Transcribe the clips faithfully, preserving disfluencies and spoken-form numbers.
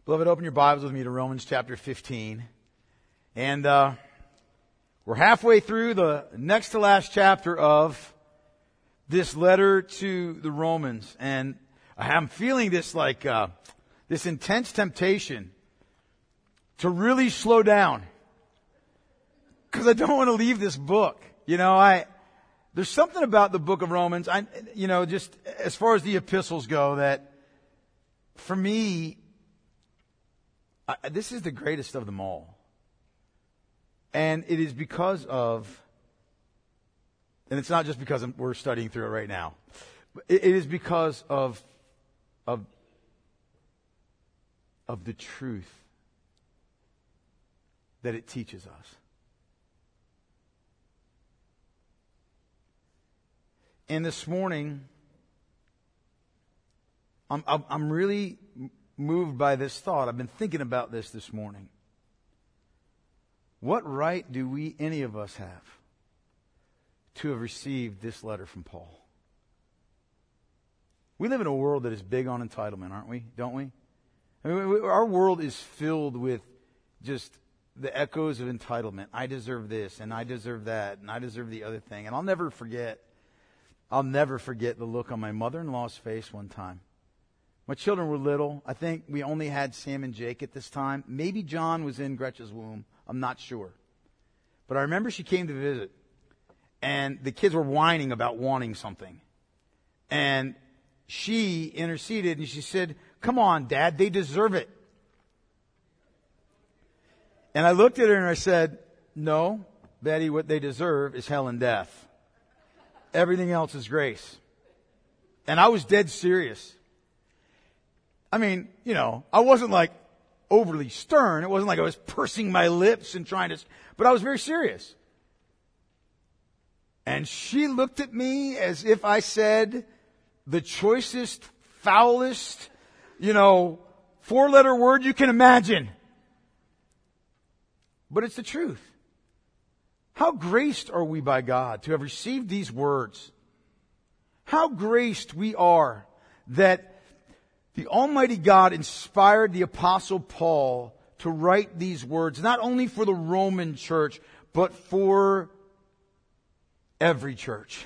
Beloved, open your Bibles with me to Romans chapter fifteen. And uh, we're halfway through the next to last chapter of this letter to the Romans. And I'm feeling this like, uh, this intense temptation to really slow down. Because I don't want to leave this book. You know, I there's something about the book of Romans, I, you know, just as far as the epistles go, that for me, I, this is the greatest of them all. And it is because of, and it's not just because I'm, we're studying through it right now. It, it is because of, of, of the truth that it teaches us. And this morning, I'm, I'm, I'm really moved by this thought. I've been thinking about this this morning. What right do we, any of us, have to have received this letter from Paul? We live in a world that is big on entitlement, aren't we? Don't we? I mean, we, our world is filled with just the echoes of entitlement. I deserve this, and I deserve that, and I deserve the other thing. And I'll never forget, I'll never forget the look on my mother-in-law's face one time. My children were little. I think we only had Sam and Jake at this time. Maybe John was in Gretchen's womb. I'm not sure. But I remember she came to visit, and the kids were whining about wanting something. And she interceded, and she said, "Come on, Dad, they deserve it." And I looked at her and I said, "No, Betty, what they deserve is hell and death. Everything else is grace." And I was dead serious. I mean, you know, I wasn't like overly stern. It wasn't like I was pursing my lips and trying to, but I was very serious. And she looked at me as if I said the choicest, foulest, you know, four-letter word you can imagine. But it's the truth. How graced are we by God to have received these words? How graced we are that the Almighty God inspired the Apostle Paul to write these words, not only for the Roman church, but for every church.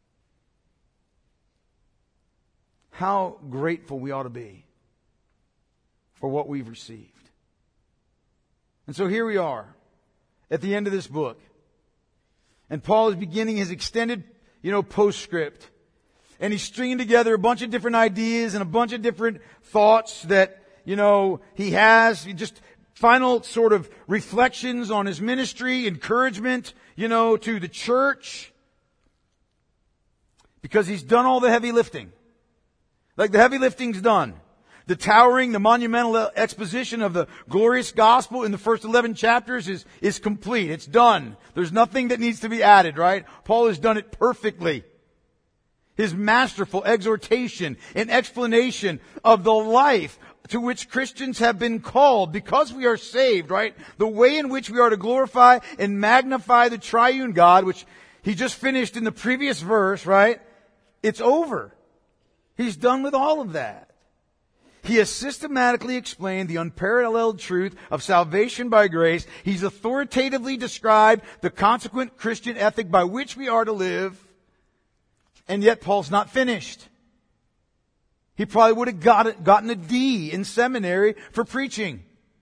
How grateful we ought to be for what we've received. And so here we are at the end of this book. And Paul is beginning his extended, you know, postscript. And he's stringing together a bunch of different ideas and a bunch of different thoughts that, you know, he has. Just final sort of reflections on his ministry, encouragement, you know, to the church. Because he's done all the heavy lifting. Like the heavy lifting's done. The towering, the monumental exposition of the glorious gospel in the first eleven chapters is, is complete. It's done. There's nothing that needs to be added, right? Paul has done it perfectly. His masterful exhortation and explanation of the life to which Christians have been called because we are saved, right? The way in which we are to glorify and magnify the triune God, which he just finished in the previous verse, right? It's over. He's done with all of that. He has systematically explained the unparalleled truth of salvation by grace. He's authoritatively described the consequent Christian ethic by which we are to live. And yet Paul's not finished. He probably would have got it, gotten a D in seminary for preaching.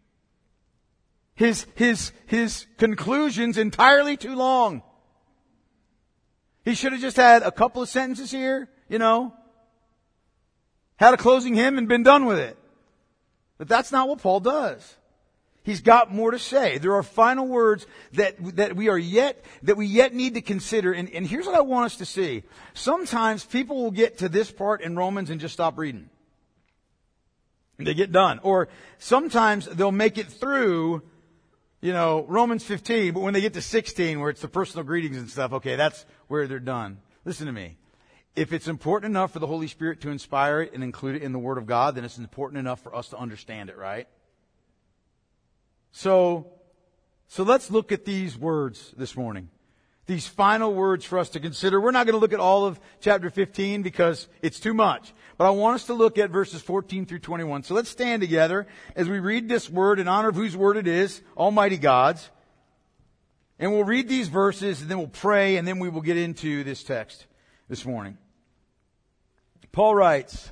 His, his, his conclusion's entirely too long. He should have just had a couple of sentences here, you know, had a closing hymn and been done with it. But that's not what Paul does. He's got more to say. There are final words that that we are yet that we yet need to consider. And, and here's what I want us to see. Sometimes people will get to this part in Romans and just stop reading. They get done. Or sometimes they'll make it through, you know, Romans fifteen, but when they get to sixteen, where it's the personal greetings and stuff, okay, that's where they're done. Listen to me. If it's important enough for the Holy Spirit to inspire it and include it in the Word of God, then it's important enough for us to understand it, right? So, so let's look at these words this morning. these final words for us to consider. We're not going to look at all of chapter fifteen because it's too much. But I want us to look at verses fourteen through twenty-one. So let's stand together as we read this word in honor of whose word it is, Almighty God's. And we'll read these verses and then we'll pray and then we will get into this text this morning. Paul writes,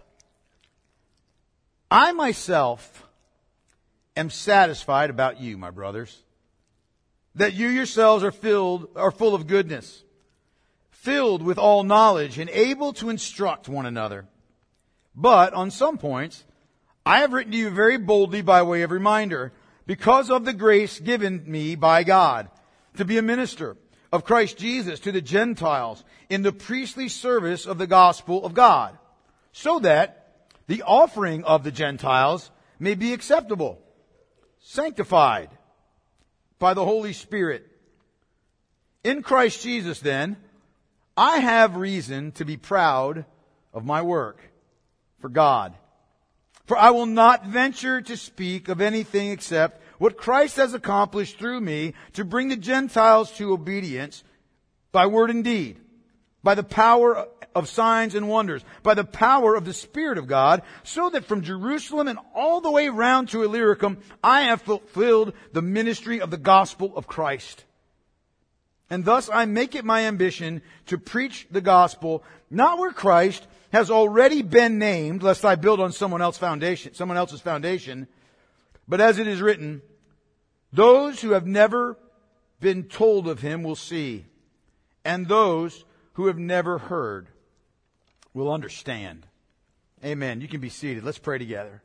I myself am satisfied about you, my brothers, that you yourselves are filled, are full of goodness, filled with all knowledge and able to instruct one another. But on some points, I have written to you very boldly by way of reminder, because of the grace given me by God, to be a minister of Christ Jesus to the Gentiles in the priestly service of the gospel of God, so that the offering of the Gentiles may be acceptable, sanctified by the Holy Spirit. In Christ Jesus, then, I have reason to be proud of my work for God. For I will not venture to speak of anything except what Christ has accomplished through me to bring the Gentiles to obedience by word and deed, by the power of signs and wonders, by the power of the Spirit of God, so that from Jerusalem and all the way round to Illyricum, I have fulfilled the ministry of the gospel of Christ. And thus I make it my ambition to preach the gospel, not where Christ has already been named, lest I build on someone else's foundation, someone else's foundation, but as it is written, those who have never been told of him will see, and those who have never heard will understand. Amen. You can be seated. Let's pray together.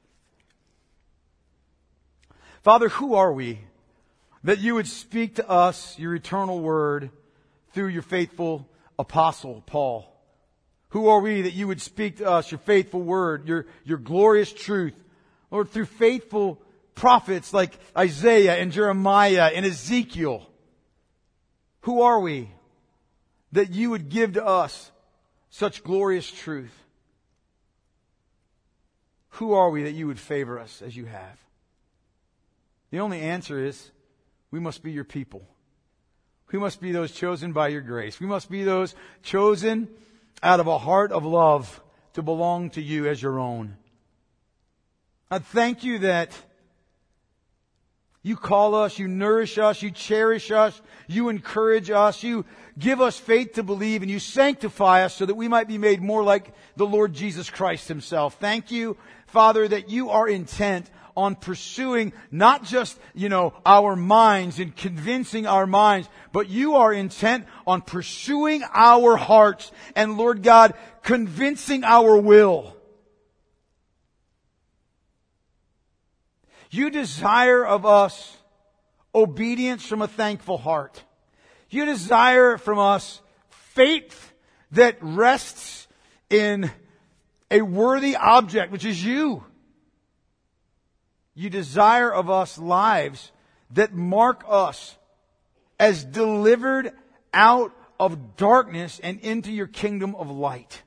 Father, who are we that you would speak to us your eternal word through your faithful apostle, Paul? Who are we that you would speak to us your faithful word, your, your glorious truth, Lord, through faithful prophets like Isaiah and Jeremiah and Ezekiel? Who are we that you would give to us such glorious truth? Who are we that you would favor us as you have? The only answer is we must be your people. We must be those chosen by your grace. We must be those chosen out of a heart of love to belong to you as your own. I thank you that you call us, you nourish us, you cherish us, you encourage us, you give us faith to believe, and you sanctify us so that we might be made more like the Lord Jesus Christ himself. Thank you, Father, that you are intent on pursuing not just, you know, our minds and convincing our minds, but you are intent on pursuing our hearts and, Lord God, convincing our will. You desire of us obedience from a thankful heart. You desire from us faith that rests in a worthy object, which is you. You desire of us lives that mark us as delivered out of darkness and into your kingdom of light.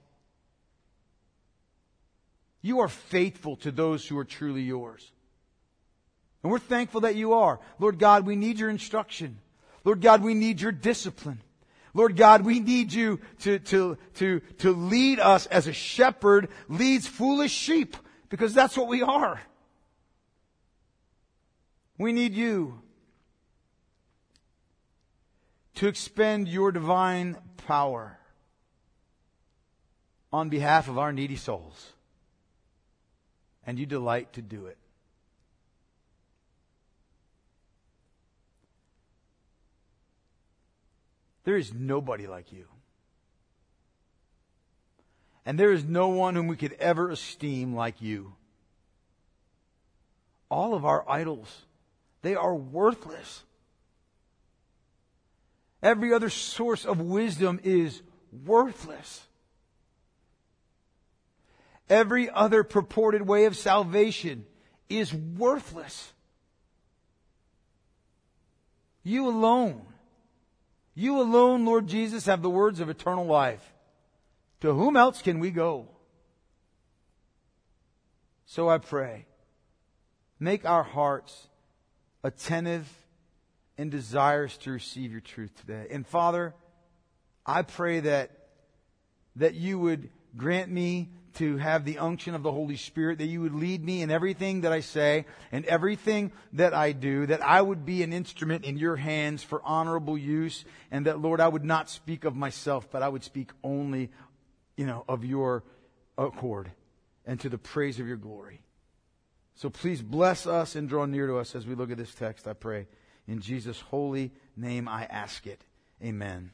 You are faithful to those who are truly yours. And we're thankful that you are. Lord God, we need your instruction. Lord God, we need your discipline. Lord God, we need you to, to, to, to lead us as a shepherd leads foolish sheep, because that's what we are. We need you to expend your divine power on behalf of our needy souls. And you delight to do it. There is nobody like you. And there is no one whom we could ever esteem like you. All of our idols, they are worthless. Every other source of wisdom is worthless. Every other purported way of salvation is worthless. You alone, you alone, Lord Jesus, have the words of eternal life. To whom else can we go? So I pray, make our hearts attentive and desires to receive your truth today. And Father, I pray that, that you would grant me to have the unction of the Holy Spirit, that you would lead me in everything that I say and everything that I do, that I would be an instrument in your hands for honorable use, and that, Lord, I would not speak of myself, but I would speak only, you know, of your accord and to the praise of your glory. So please bless us and draw near to us as we look at this text, I pray. In Jesus' holy name I ask it. Amen.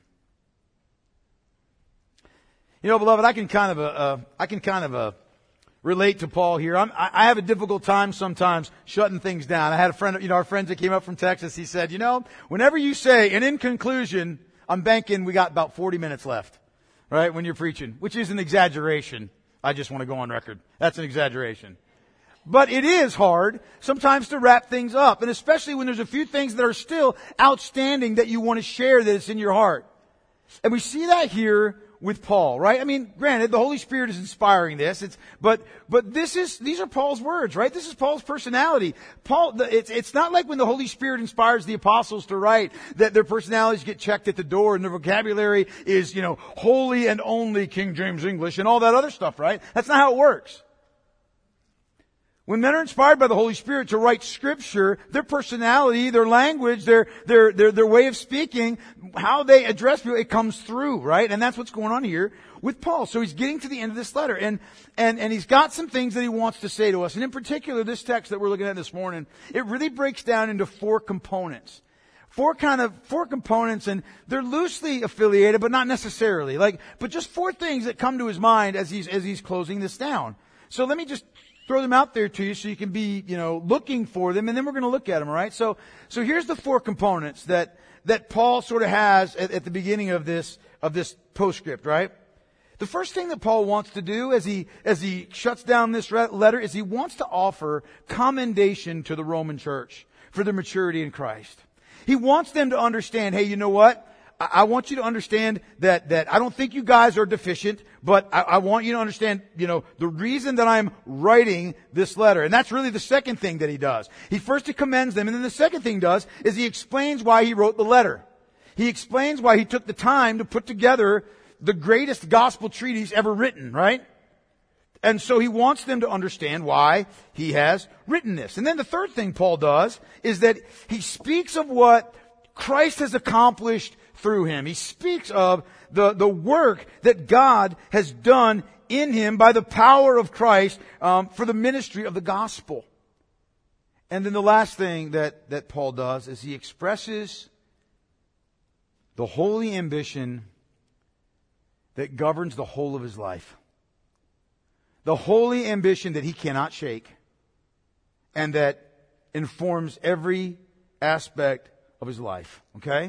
You know, beloved, I can kind of, uh, uh, I can kind of, uh, relate to Paul here. I'm, I, I have a difficult time sometimes shutting things down. I had a friend, you know, our friends that came up from Texas. He said, you know, whenever you say, and in conclusion, I'm banking we got about forty minutes left, right? When you're preaching, which is an exaggeration. I just want to go on record. That's an exaggeration. But it is hard sometimes to wrap things up, and especially when there's a few things that are still outstanding that you want to share that is in your heart. And we see that here with Paul, right? I mean, granted, the Holy Spirit is inspiring this. It's, but, but this is, these are Paul's words, right? This is Paul's personality. Paul, the, it's, it's not like when the Holy Spirit inspires the apostles to write that their personalities get checked at the door and their vocabulary is, you know, wholly and only King James English and all that other stuff, right? That's not how it works. When men are inspired by the Holy Spirit to write Scripture, their personality, their language, their, their, their, their way of speaking, how they address people, it comes through, right? And that's what's going on here with Paul. So he's getting to the end of this letter, and, and, and he's got some things that he wants to say to us. And in particular, this text that we're looking at this morning, it really breaks down into four components. Four kind of, four components, and they're loosely affiliated, but not necessarily. Like, but just four things that come to his mind as he's, as he's closing this down. So let me just throw them out there to you so you can be, you know, looking for them, and then we're going to look at them, all right? So, so here's the four components that, that Paul sort of has at, at the beginning of this, of this postscript, right? The first thing that Paul wants to do as he, as he shuts down this letter is he wants to offer commendation to the Roman church for their maturity in Christ. He wants them to understand, hey, you know what? I want you to understand that, that I don't think you guys are deficient, but I, I want you to understand, you know, the reason that I'm writing this letter. And that's really the second thing that he does. He first he commends them, and then the second thing he does is he explains why he wrote the letter. He explains why he took the time to put together the greatest gospel treatise ever written, right? And so he wants them to understand why he has written this. And then the third thing Paul does is that he speaks of what Christ has accomplished through him. He speaks of the, the work that God has done in him by the power of Christ um, for the ministry of the gospel. And then the last thing that, that Paul does is he expresses the holy ambition that governs the whole of his life. The holy ambition that he cannot shake and that informs every aspect of his life. Okay?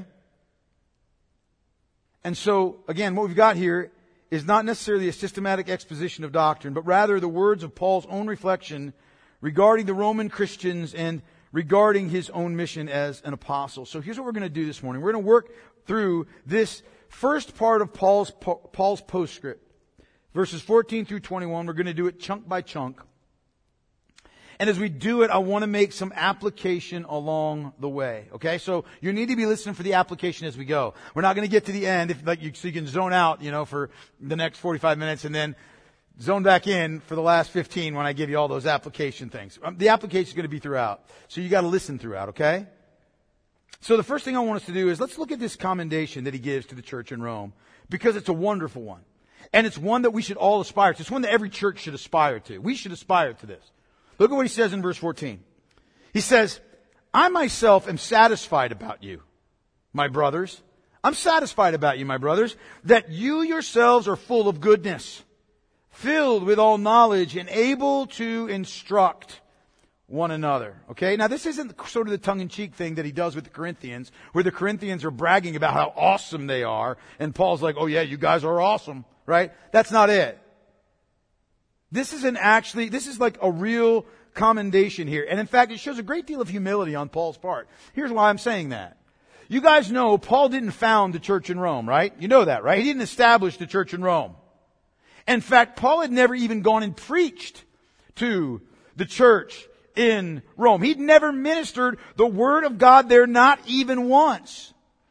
And so, again, what we've got here is not necessarily a systematic exposition of doctrine, but rather the words of Paul's own reflection regarding the Roman Christians and regarding his own mission as an apostle. So here's what we're going to do this morning. We're going to work through this first part of Paul's, Paul's postscript. Verses fourteen through twenty-one. We're going to do it chunk by chunk. And as we do it, I want to make some application along the way. Okay, so you need to be listening for the application as we go. We're not going to get to the end, if like you, so you can zone out, you know, for the next forty-five minutes, and then zone back in for the last fifteen when I give you all those application things. Um, the application is going to be throughout, so you got to listen throughout. Okay. So the first thing I want us to do is let's look at this commendation that he gives to the church in Rome, because it's a wonderful one, and it's one that we should all aspire to. It's one that every church should aspire to. We should aspire to this. Look at what he says in verse fourteen. He says, I myself am satisfied about you, my brothers. I'm satisfied about you, my brothers, that you yourselves are full of goodness, filled with all knowledge, and able to instruct one another. Okay? Now this isn't sort of the tongue-in-cheek thing that he does with the Corinthians, where the Corinthians are bragging about how awesome they are, and Paul's like, oh yeah, you guys are awesome, right? That's not it. This is an actually, this is like a real commendation here. And in fact, it shows a great deal of humility on Paul's part. Here's why I'm saying that. You guys know Paul didn't found the church in Rome, right? You know that, right? He didn't establish the church in Rome. In fact, Paul had never even gone and preached to the church in Rome. He'd never ministered the Word of God there, not even once.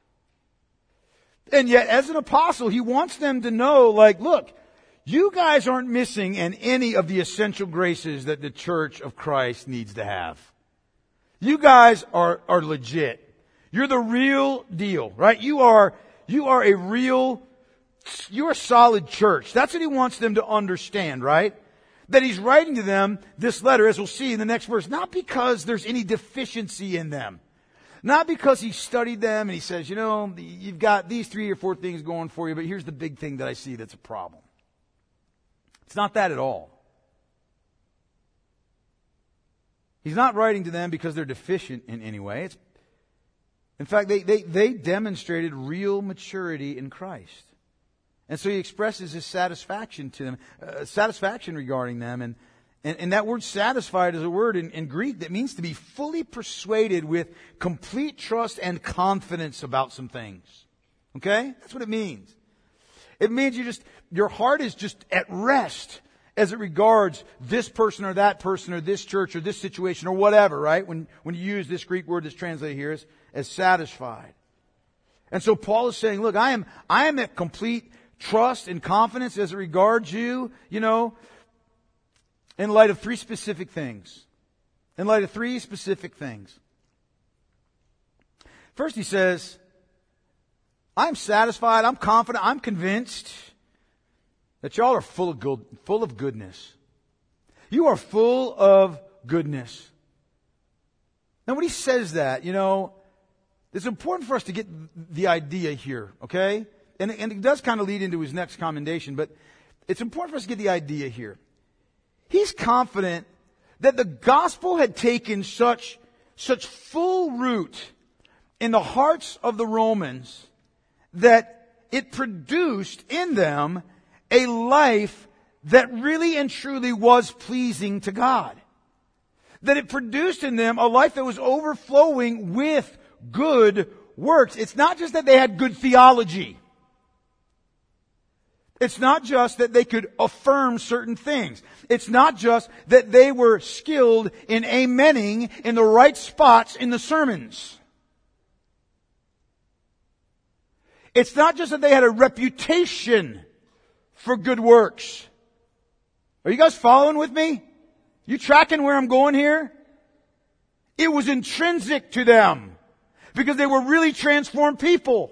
And yet, as an apostle, he wants them to know, like, look, you guys aren't missing in any of the essential graces that the church of Christ needs to have. You guys are, are legit. You're the real deal, right? You are, you are a real, you're a solid church. That's what he wants them to understand, right? That he's writing to them this letter, as we'll see in the next verse, not because there's any deficiency in them. Not because he studied them and he says, you know, you've got these three or four things going for you, but here's the big thing that I see that's a problem. It's not that at all. He's not writing to them because they're deficient in any way. It's, in fact, they, they, they demonstrated real maturity in Christ. And so he expresses his satisfaction to them, uh, satisfaction regarding them. And, and, and that word satisfied is a word in, in Greek that means to be fully persuaded with complete trust and confidence about some things. Okay? That's what it means. It means you just, your heart is just at rest as it regards this person or that person or this church or this situation or whatever, right? When, when you use this Greek word that's translated here as, as satisfied. And so Paul is saying, look, I am, I am at complete trust and confidence as it regards you, you know, in light of three specific things. In light of three specific things. First he says, I'm satisfied, I'm confident, I'm convinced that y'all are full of good, full of goodness. You are full of goodness. Now when he says that, you know, it's important for us to get the idea here, okay? And, and it does kind of lead into his next commendation, but it's important for us to get the idea here. He's confident that the gospel had taken such, such full root in the hearts of the Romans that it produced in them a life that really and truly was pleasing to God. That it produced in them a life that was overflowing with good works. It's not just that they had good theology. It's not just that they could affirm certain things. It's not just that they were skilled in amening in the right spots in the sermons. It's not just that they had a reputation for good works. Are you guys following with me? You tracking where I'm going here? It was intrinsic to them because they were really transformed people.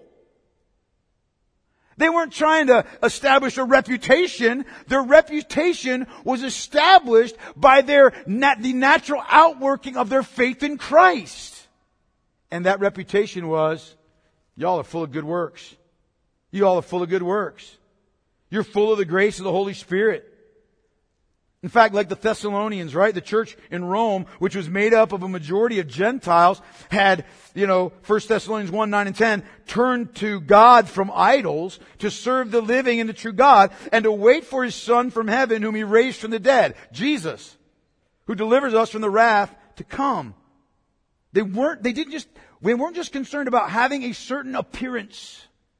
They weren't trying to establish a reputation. Their reputation was established by their nat- the natural outworking of their faith in Christ. And that reputation was, y'all are full of good works. You all are full of good works. You're full of the grace of the Holy Spirit. In fact, like the Thessalonians, right? The church in Rome, which was made up of a majority of Gentiles, had, you know, First Thessalonians one, nine and ten, turned to God from idols to serve the living and the true God and to wait for His Son from heaven whom He raised from the dead, Jesus, who delivers us from the wrath to come. They weren't, they didn't just, they weren't just concerned about having a certain appearance.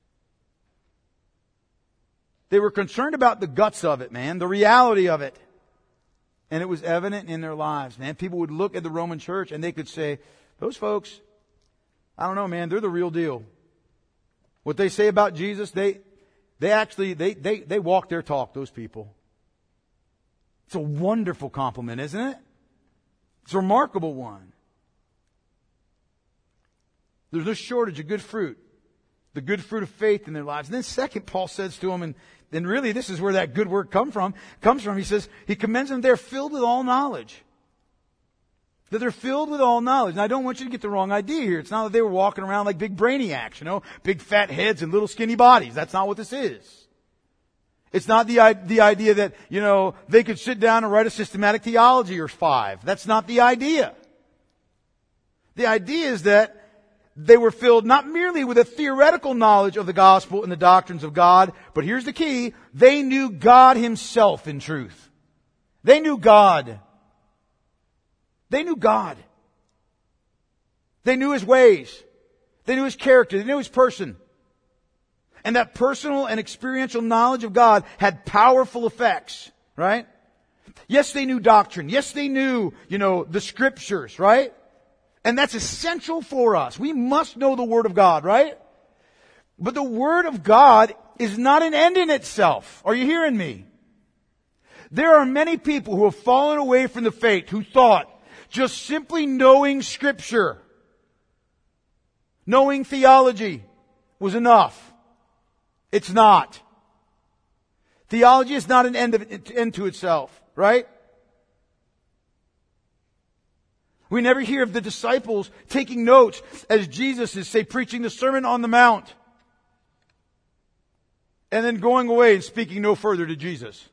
They were concerned about the guts of it, man, the reality of it. And it was evident in their lives, man. People would look at the Roman church and they could say, those folks, I don't know, man, they're the real deal. What they say about Jesus, they they actually, they they they walk their talk, those people. It's a wonderful compliment, isn't it? It's a remarkable one. There's no shortage of good fruit. The good fruit of faith in their lives. And then second, Paul says to them, and then really this is where that good work come from, comes from. He says, he commends them, they're filled with all knowledge. That they're filled with all knowledge. And I don't want you to get the wrong idea here. It's not that they were walking around like big brainiacs, you know, big fat heads and little skinny bodies. That's not what this is. It's not the, the idea that, you know, they could sit down and write a systematic theology or five. That's not the idea. The idea is that they were filled not merely with a theoretical knowledge of the gospel and the doctrines of God, but here's the key, they knew God Himself in truth. They knew God. They knew God. They knew His ways. They knew His character. They knew His person. And that personal and experiential knowledge of God had powerful effects, right? Yes, they knew doctrine. Yes, they knew, you know, the scriptures, right? And that's essential for us. We must know the Word of God, right? But the Word of God is not an end in itself. Are you hearing me? There are many people who have fallen away from the faith who thought just simply knowing Scripture, knowing theology was enough. It's not. Theology is not an end, of, end to itself, right? We never hear of the disciples taking notes as Jesus is, say, preaching the Sermon on the Mount and then going away and speaking no further to Jesus.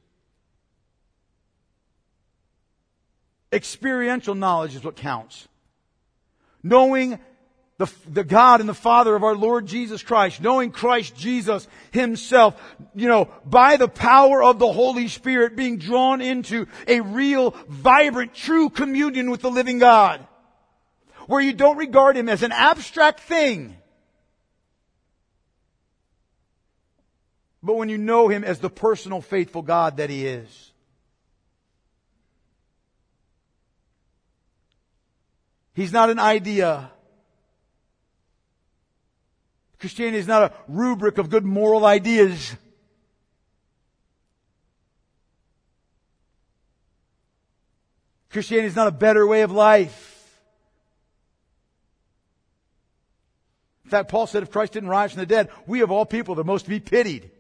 Experiential knowledge is what counts. Knowing the, the God and the Father of our Lord Jesus Christ, knowing Christ Jesus Himself, you know, by the power of the Holy Spirit being drawn into a real, vibrant, true communion with the living God, where you don't regard Him as an abstract thing, but when you know Him as the personal, faithful God that He is. He's not an idea. Christianity is not a rubric of good moral ideas. Christianity is not a better way of life. In fact, Paul said if Christ didn't rise from the dead, we of all people are most to be pitied.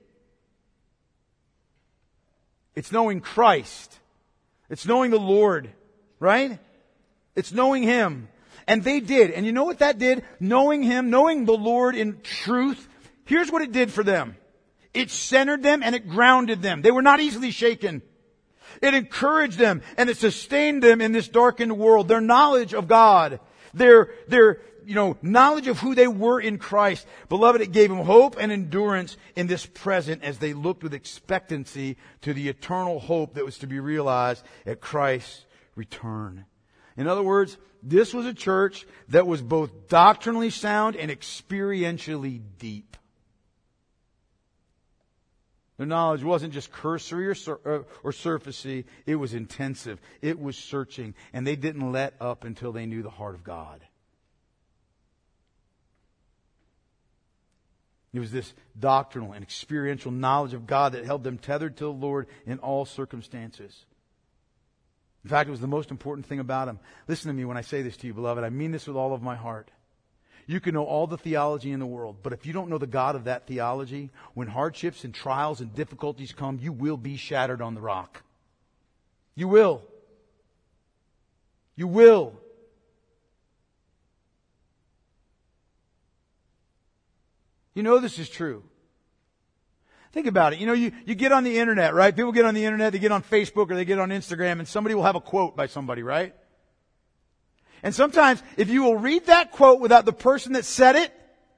It's knowing Christ. It's knowing the Lord, right? It's knowing Him. And they did. And you know what that did? Knowing Him, knowing the Lord in truth. Here's what it did for them. It centered them and it grounded them. They were not easily shaken. It encouraged them and it sustained them in this darkened world. Their knowledge of God, their, their, you know, knowledge of who they were in Christ. Beloved, it gave them hope and endurance in this present as they looked with expectancy to the eternal hope that was to be realized at Christ's return. In other words, this was a church that was both doctrinally sound and experientially deep. Their knowledge wasn't just cursory or, sur- or, or surfacey. It was intensive. It was searching. And they didn't let up until they knew the heart of God. It was this doctrinal and experiential knowledge of God that held them tethered to the Lord in all circumstances. In fact, it was the most important thing about them. Listen to me when I say this to you, beloved. I mean this with all of my heart. You can know all the theology in the world, but if you don't know the God of that theology, when hardships and trials and difficulties come, you will be shattered on the rock. You will. You will. You know this is true. Think about it. You know, you, you get on the internet, right? People get on the internet, they get on Facebook or they get on Instagram and somebody will have a quote by somebody, right? And sometimes if you will read that quote without the person that said it,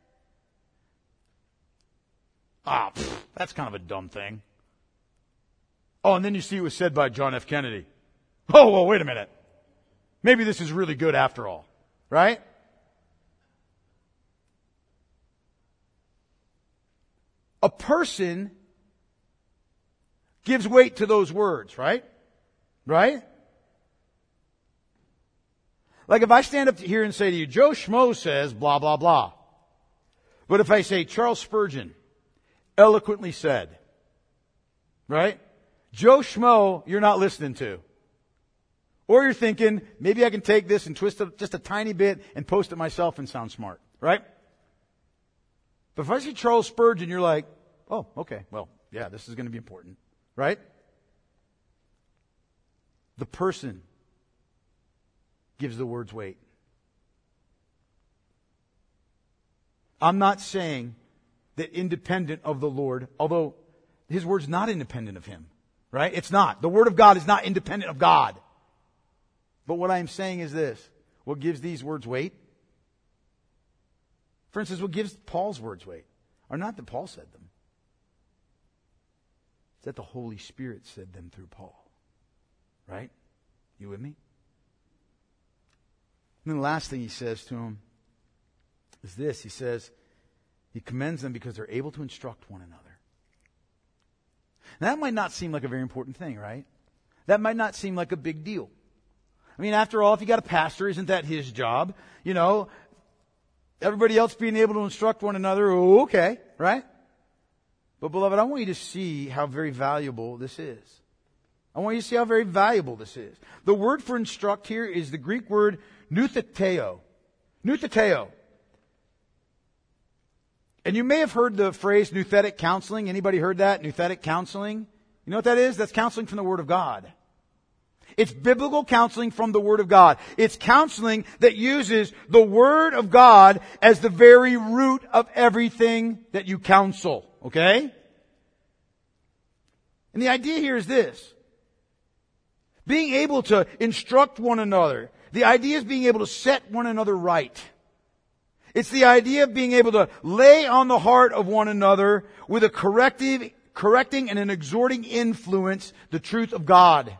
ah, pff, that's kind of a dumb thing. Oh, and then you see it was said by John F. Kennedy. Oh, well, wait a minute. Maybe this is really good after all, right? A person gives weight to those words, right? Right? Like if I stand up here and say to you, Joe Schmo says blah, blah, blah. But if I say Charles Spurgeon eloquently said, right? Joe Schmo, you're not listening to. Or you're thinking, maybe I can take this and twist it just a tiny bit and post it myself and sound smart, right? But if I see Charles Spurgeon, you're like, oh, okay, well, yeah, this is going to be important, right? The person gives the words weight. I'm not saying that independent of the Lord, although His word's not independent of Him, right? It's not. The Word of God is not independent of God. But what I'm saying is this. What gives these words weight? For instance, what gives Paul's words weight are not that Paul said them. It's that the Holy Spirit said them through Paul. Right? You with me? And then the last thing he says to him is this. He says, he commends them because they're able to instruct one another. Now, that might not seem like a very important thing, right? that might not seem like a big deal. I mean, after all, if you got a pastor, isn't that his job? You know, everybody else being able to instruct one another, oh, okay, right? But beloved, I want you to see how very valuable this is. I want you to see how very valuable this is. The word for instruct here is the Greek word noutheteo. Noutheteo. And you may have heard the phrase nouthetic counseling. Anybody heard that? Nouthetic counseling? You know what that is? That's counseling from the Word of God. It's biblical counseling from the Word of God. It's counseling that uses the Word of God as the very root of everything that you counsel. Okay? And the idea here is this. Being able to instruct one another. The idea is being able to set one another right. It's the idea of being able to lay on the heart of one another with a corrective, correcting and an exhorting influence the truth of God.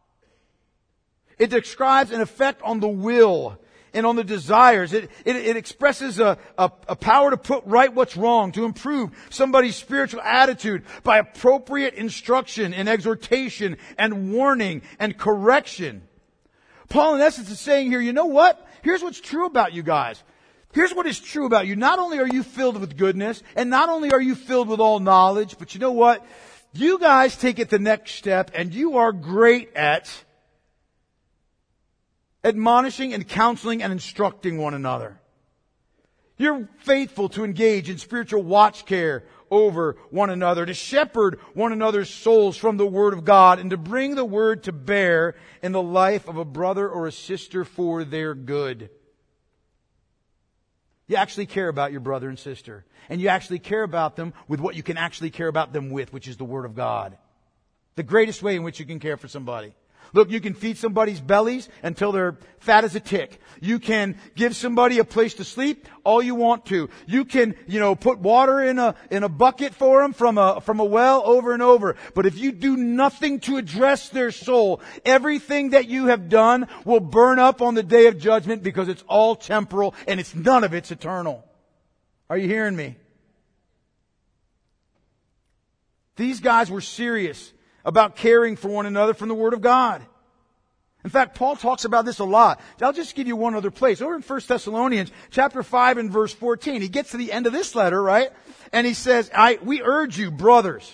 It describes an effect on the will and on the desires. It, it, it expresses a, a, a power to put right what's wrong, to improve somebody's spiritual attitude by appropriate instruction and exhortation and warning and correction. Paul, in essence, is saying here, you know what? Here's what's true about you guys. Here's what is true about you. Not only are you filled with goodness, and not only are you filled with all knowledge, but you know what? You guys take it the next step, and you are great at admonishing and counseling and instructing one another. You're faithful to engage in spiritual watch care over one another, to shepherd one another's souls from the Word of God, and to bring the Word to bear in the life of a brother or a sister for their good. You actually care about your brother and sister. And you actually care about them with what you can actually care about them with, which is the Word of God. The greatest way in which you can care for somebody. Look, you can feed somebody's bellies until they're fat as a tick. You can give somebody a place to sleep all you want to. You can, you know, put water in a, in a bucket for them from a, from a well over and over. But if you do nothing to address their soul, everything that you have done will burn up on the day of judgment because it's all temporal and it's none of it's eternal. Are you hearing me? These guys were serious about caring for one another from the Word of God. In fact, Paul talks about this a lot. I'll just give you one other place. Over in First Thessalonians chapter five and verse fourteen, he gets to the end of this letter, right? And he says, I, we urge you, brothers.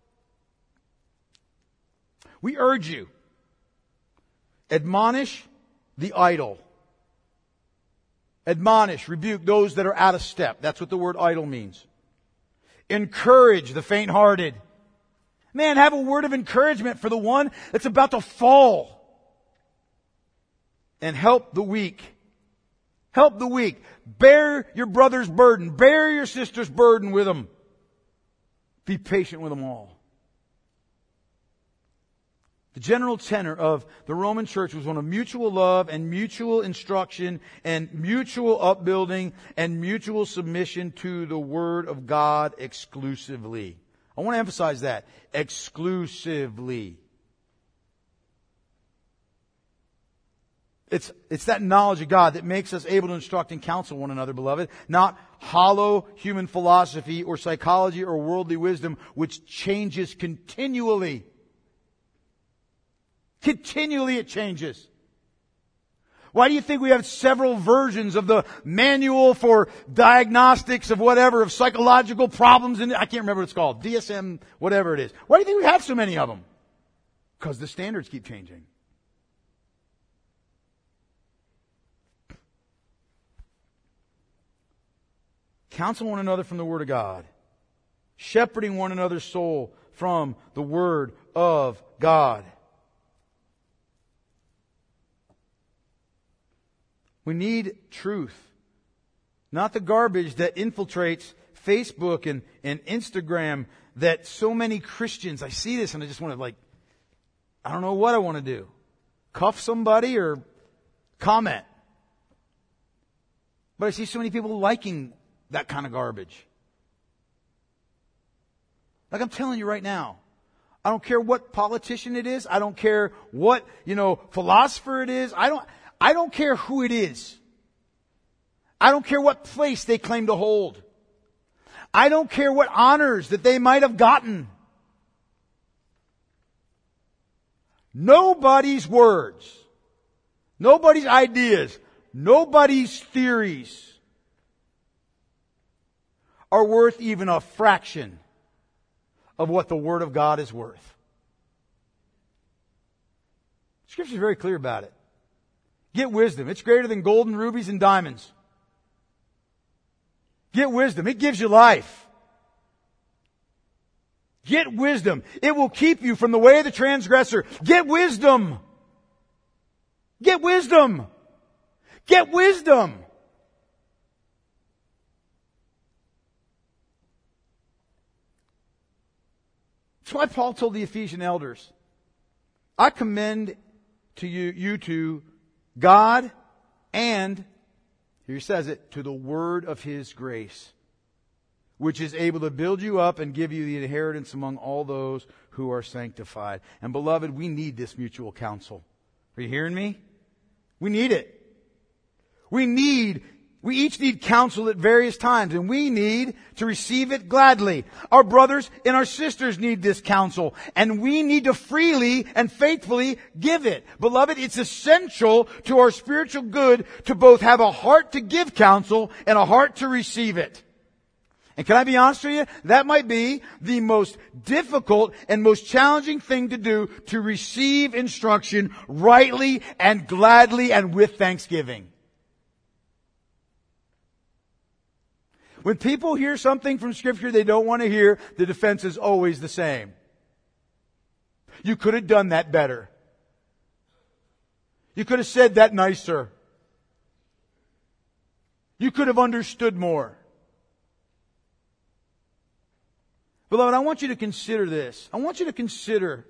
We urge you. Admonish the idle. Admonish, rebuke those that are out of step. That's what the word idle means. Encourage the faint-hearted. Man, have a word of encouragement for the one that's about to fall. And help the weak. Help the weak. Bear your brother's burden. Bear your sister's burden with them. Be patient with them all. The general tenor of the Roman church was one of mutual love and mutual instruction and mutual upbuilding and mutual submission to the Word of God exclusively. I want to emphasize that. Exclusively. It's, it's that knowledge of God that makes us able to instruct and counsel one another, beloved. Not hollow human philosophy or psychology or worldly wisdom, which changes continually. Continually it changes. Why do you think we have several versions of the manual for diagnostics of whatever, of psychological problems? And I can't remember what it's called. D S M, whatever it is. Why do you think we have so many of them? Because the standards keep changing. Counsel one another from the Word of God. Shepherding one another's soul from the Word of God. We need truth. Not the garbage that infiltrates Facebook and, and Instagram that so many Christians, I see this and I just want to like, I don't know what I want to do. Cuff somebody or comment. But I see so many people liking that kind of garbage. Like I'm telling you right now, I don't care what politician it is. I don't care what, you know, philosopher it is. I don't, I don't care who it is. I don't care what place they claim to hold. I don't care what honors that they might have gotten. Nobody's words, nobody's ideas, nobody's theories are worth even a fraction of what the Word of God is worth. Scripture is very clear about it. Get wisdom. It's greater than gold and rubies and diamonds. Get wisdom. It gives you life. Get wisdom. It will keep you from the way of the transgressor. Get wisdom. Get wisdom. Get wisdom. That's why Paul told the Ephesian elders, I commend to you, you to God and, here he says it, to the word of His grace, which is able to build you up and give you the inheritance among all those who are sanctified. And beloved, we need this mutual counsel. Are you hearing me? We need it. We need, we each need counsel at various times, and we need to receive it gladly. Our brothers and our sisters need this counsel, and we need to freely and faithfully give it. Beloved, it's essential to our spiritual good to both have a heart to give counsel and a heart to receive it. And can I be honest with you? That might be the most difficult and most challenging thing to do, to receive instruction rightly and gladly and with thanksgiving. When people hear something from Scripture they don't want to hear, the defense is always the same. You could have done that better. You could have said that nicer. You could have understood more. Beloved, I want you to consider this. I want you to consider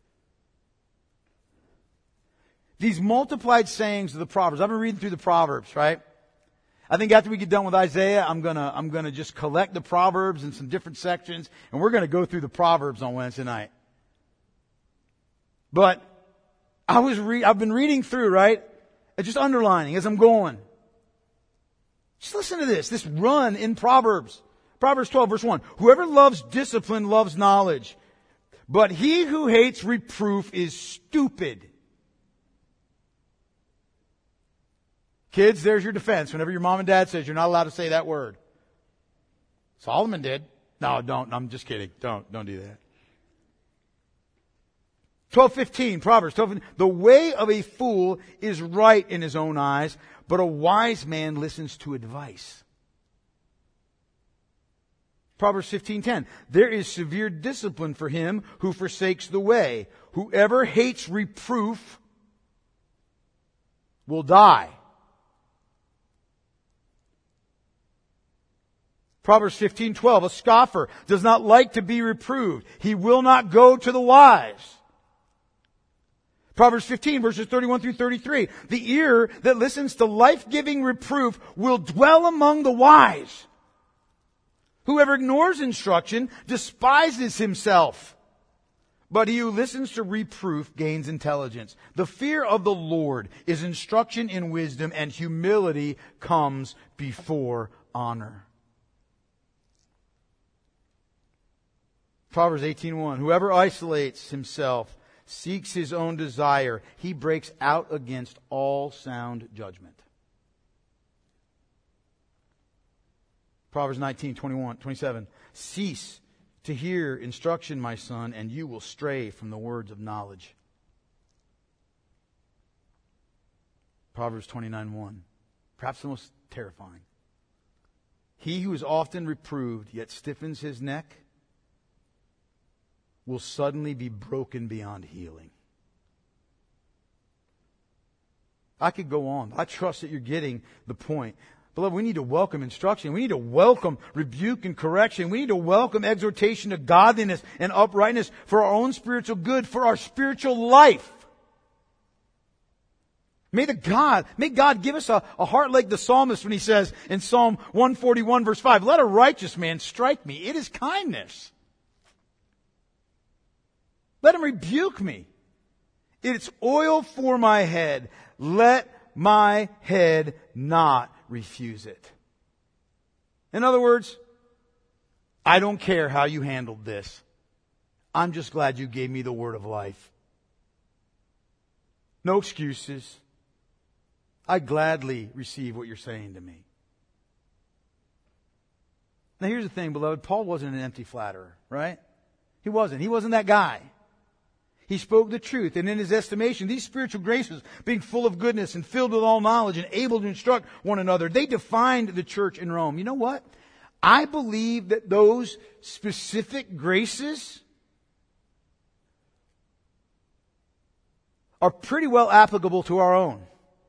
these multiplied sayings of the Proverbs. I've been reading through the Proverbs, right? I think after we get done with Isaiah, I'm gonna, I'm gonna just collect the Proverbs in some different sections, and we're gonna go through the Proverbs on Wednesday night. But I was re- I've been reading through, right? And just underlining as I'm going. Just listen to this, this run in Proverbs. Proverbs twelve verse one. Whoever loves discipline loves knowledge, but he who hates reproof is stupid. Kids, there's your defense. Whenever your mom and dad says you're not allowed to say that word. Solomon did. No, don't. I'm just kidding. Don't, don't do that. twelve fifteen, Proverbs twelve fifteen. The way of a fool is right in his own eyes, but a wise man listens to advice. Proverbs fifteen ten. There is severe discipline for him who forsakes the way. Whoever hates reproof will die. Proverbs fifteen twelve. A scoffer does not like to be reproved. He will not go to the wise. Proverbs fifteen verses thirty-one through thirty-three. The ear that listens to life-giving reproof will dwell among the wise. Whoever ignores instruction despises himself, but he who listens to reproof gains intelligence. The fear of the Lord is instruction in wisdom, and humility comes before honor. Proverbs eighteen one. Whoever isolates himself seeks his own desire. He breaks out against all sound judgment. Proverbs nineteen twenty-one, twenty-seven. Cease to hear instruction, my son, and you will stray from the words of knowledge. Proverbs twenty-nine one. Perhaps the most terrifying. He who is often reproved yet stiffens his neck will suddenly be broken beyond healing. I could go on. I trust that you're getting the point. Beloved, we need to welcome instruction. We need to welcome rebuke and correction. We need to welcome exhortation to godliness and uprightness for our own spiritual good, for our spiritual life. May the God, may God give us a, a heart like the psalmist when he says in Psalm one forty-one verse five, let a righteous man strike me. It is kindness. Let him rebuke me. It's oil for my head. Let my head not refuse it. In other words, I don't care how you handled this. I'm just glad you gave me the word of life. No excuses. I gladly receive what you're saying to me. Now here's the thing, beloved. Paul wasn't an empty flatterer, right? He wasn't. He wasn't that guy. He spoke the truth. And in his estimation, these spiritual graces, being full of goodness and filled with all knowledge and able to instruct one another, they defined the church in Rome. You know what? I believe that those specific graces are pretty well applicable to our own.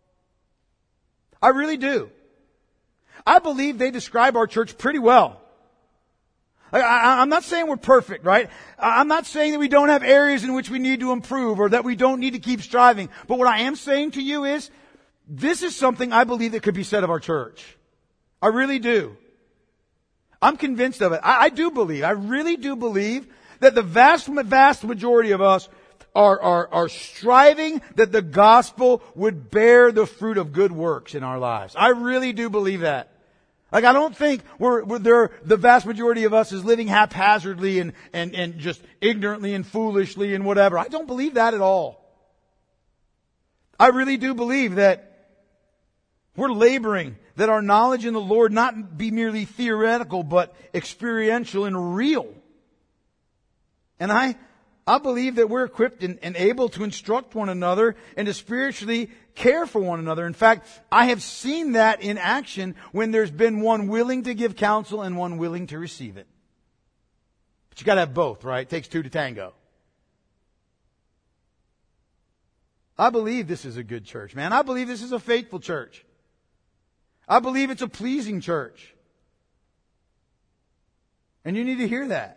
I really do. I believe they describe our church pretty well. I, I, I'm not saying we're perfect, right? I'm not saying that we don't have areas in which we need to improve or that we don't need to keep striving. But what I am saying to you is, this is something I believe that could be said of our church. I really do. I'm convinced of it. I, I do believe, I really do believe that the vast, vast majority of us Are, are, are striving that the gospel would bear the fruit of good works in our lives. I really do believe that. Like, I don't think we're, we're there, the vast majority of us is living haphazardly and, and, and just ignorantly and foolishly and whatever. I don't believe that at all. I really do believe that we're laboring, that our knowledge in the Lord not be merely theoretical, but experiential and real. And I, I believe that we're equipped and, and able to instruct one another and to spiritually care for one another. In fact, I have seen that in action when there's been one willing to give counsel and one willing to receive it. But you got to have both, right? It takes two to tango. I believe this is a good church, man. I believe this is a faithful church. I believe it's a pleasing church. And you need to hear that.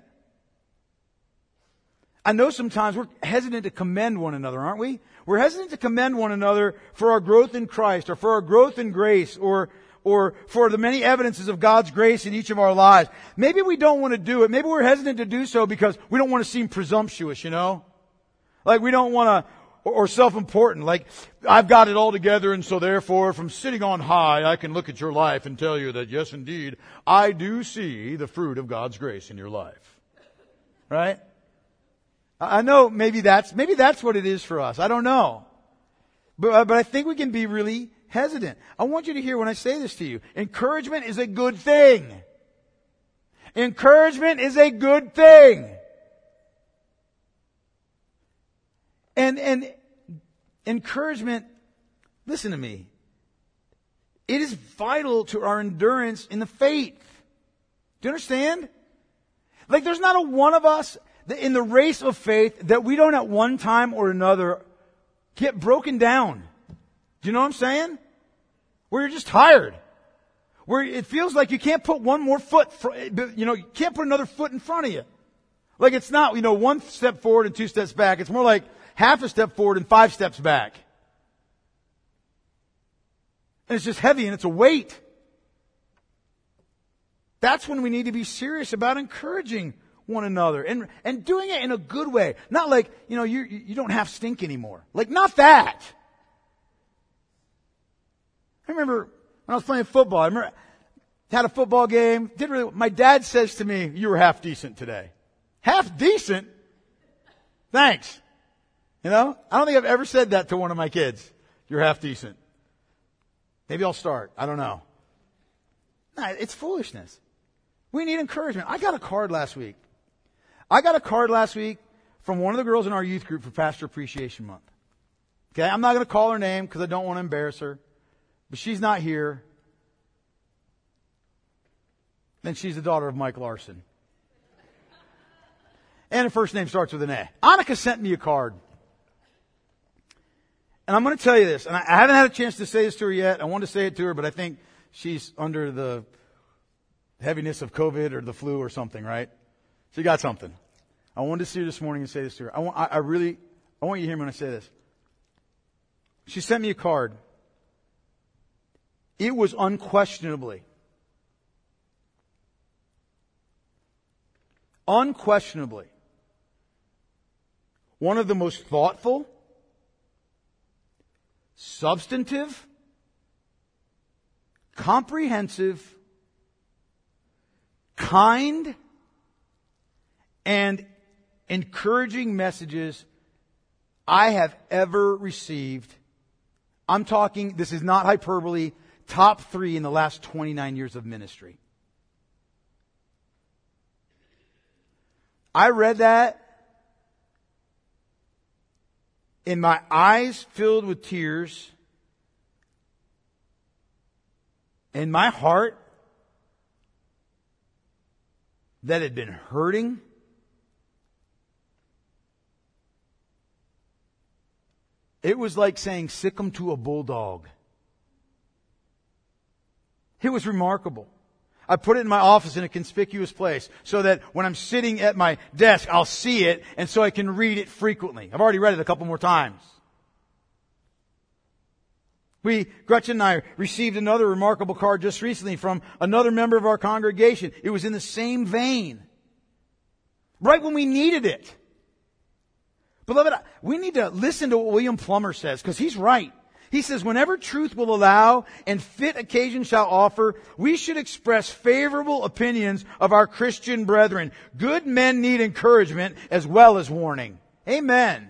I know sometimes we're hesitant to commend one another, aren't we? We're hesitant to commend one another for our growth in Christ or for our growth in grace or or for the many evidences of God's grace in each of our lives. Maybe we don't want to do it. Maybe we're hesitant to do so because we don't want to seem presumptuous, you know? Like we don't want to, or, or self-important. Like, I've got it all together and so therefore from sitting on high I can look at your life and tell you that yes indeed, I do see the fruit of God's grace in your life. Right? I know maybe that's, maybe that's what it is for us. I don't know. But, but I think we can be really hesitant. I want you to hear when I say this to you. Encouragement is a good thing. Encouragement is a good thing. And, and encouragement, listen to me. It is vital to our endurance in the faith. Do you understand? Like there's not a one of us in the race of faith that we don't at one time or another get broken down. Do you know what I'm saying? Where you're just tired. Where it feels like you can't put one more foot, fr- you know, you can't put another foot in front of you. Like it's not, you know, one step forward and two steps back. It's more like half a step forward and five steps back. And it's just heavy and it's a weight. That's when we need to be serious about encouraging one another and and doing it in a good way. Not like, you know, you you don't have stink anymore. Like not that. I remember when I was playing football, I remember had a football game, didn't really, my dad says to me, you were half decent today. Half decent? Thanks. You know, I don't think I've ever said that to one of my kids. You're half decent. Maybe I'll start. I don't know. Nah, it's foolishness. We need encouragement. I got a card last week. I got a card last week from one of the girls in our youth group for Pastor Appreciation Month. Okay, I'm not going to call her name because I don't want to embarrass her. But she's not here. And she's the daughter of Mike Larson. And her first name starts with an A. Annika sent me a card. And I'm going to tell you this. And I haven't had a chance to say this to her yet. I want to say it to her, but I think she's under the heaviness of COVID or the flu or something, right? She got something. I wanted to see her this morning and say this to her. I want, I, I really, I want you to hear me when I say this. She sent me a card. It was unquestionably, unquestionably, one of the most thoughtful, substantive, comprehensive, kind, and encouraging messages I have ever received. I'm talking, this is not hyperbole, top three in the last twenty-nine years of ministry. I read that, and my eyes filled with tears, and my heart that had been hurting, it was like saying sick 'em to a bulldog. It was remarkable. I put it in my office in a conspicuous place so that when I'm sitting at my desk, I'll see it and so I can read it frequently. I've already read it a couple more times. We, Gretchen and I, received another remarkable card just recently from another member of our congregation. It was in the same vein. Right when we needed it. Beloved, we need to listen to what William Plummer says, because he's right. He says, whenever truth will allow and fit occasion shall offer, we should express favorable opinions of our Christian brethren. Good men need encouragement as well as warning. Amen.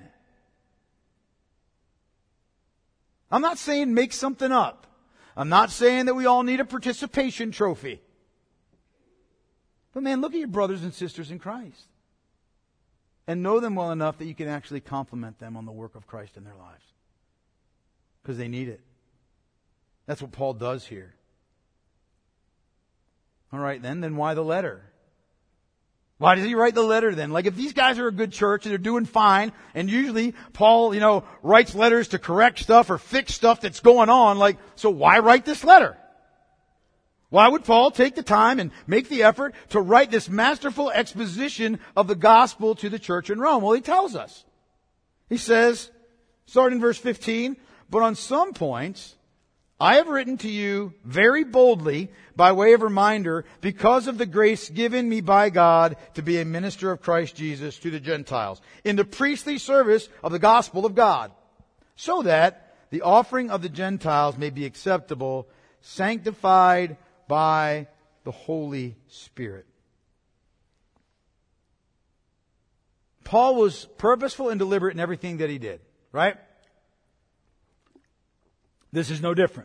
I'm not saying make something up. I'm not saying that we all need a participation trophy. But man, look at your brothers and sisters in Christ. And know them well enough that you can actually compliment them on the work of Christ in their lives. Because they need it. That's what Paul does here. All right, then, then why the letter? Why does he write the letter then? Like if these guys are a good church and they're doing fine, and usually Paul, you know, writes letters to correct stuff or fix stuff that's going on, like, so why write this letter? Why would Paul take the time and make the effort to write this masterful exposition of the gospel to the church in Rome? Well, he tells us. He says, starting in verse fifteen, but on some points, I have written to you very boldly by way of reminder because of the grace given me by God to be a minister of Christ Jesus to the Gentiles in the priestly service of the gospel of God, so that the offering of the Gentiles may be acceptable, sanctified by the Holy Spirit. Paul was purposeful and deliberate in everything that he did, right? This is no different.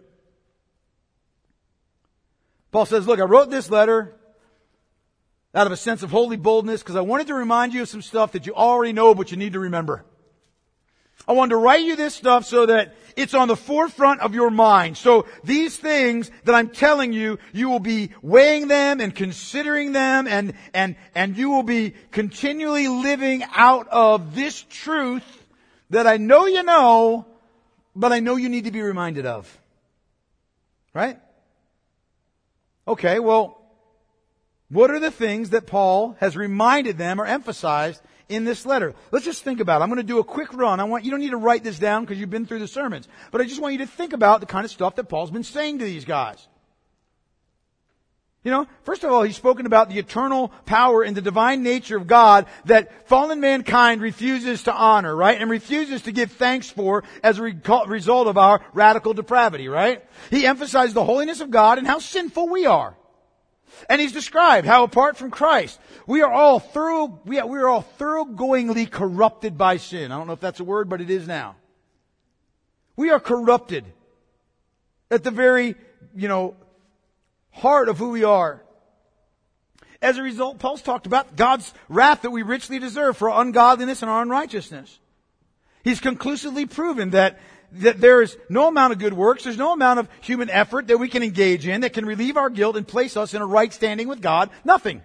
Paul says, look, I wrote this letter out of a sense of holy boldness because I wanted to remind you of some stuff that you already know but you need to remember. I wanted to write you this stuff so that it's on the forefront of your mind. So these things that I'm telling you, you will be weighing them and considering them, and, and, and you will be continually living out of this truth that I know you know, but I know you need to be reminded of. Right? Okay, well, what are the things that Paul has reminded them or emphasized in this letter? Let's just think about it. I'm going to do a quick run. I want you don't need to write this down because you've been through the sermons, but I just want you to think about the kind of stuff that Paul's been saying to these guys. You know, first of all, he's spoken about the eternal power and the divine nature of God that fallen mankind refuses to honor, right? And refuses to give thanks for as a re- result of our radical depravity, right? He emphasized the holiness of God and how sinful we are. And he's described how apart from Christ, we are all thorough, we are, we are all thoroughgoingly corrupted by sin. I don't know if that's a word, but it is now. We are corrupted at the very, you know, heart of who we are. As a result, Paul's talked about God's wrath that we richly deserve for our ungodliness and our unrighteousness. He's conclusively proven that that there is no amount of good works, there's no amount of human effort that we can engage in that can relieve our guilt and place us in a right standing with God. Nothing.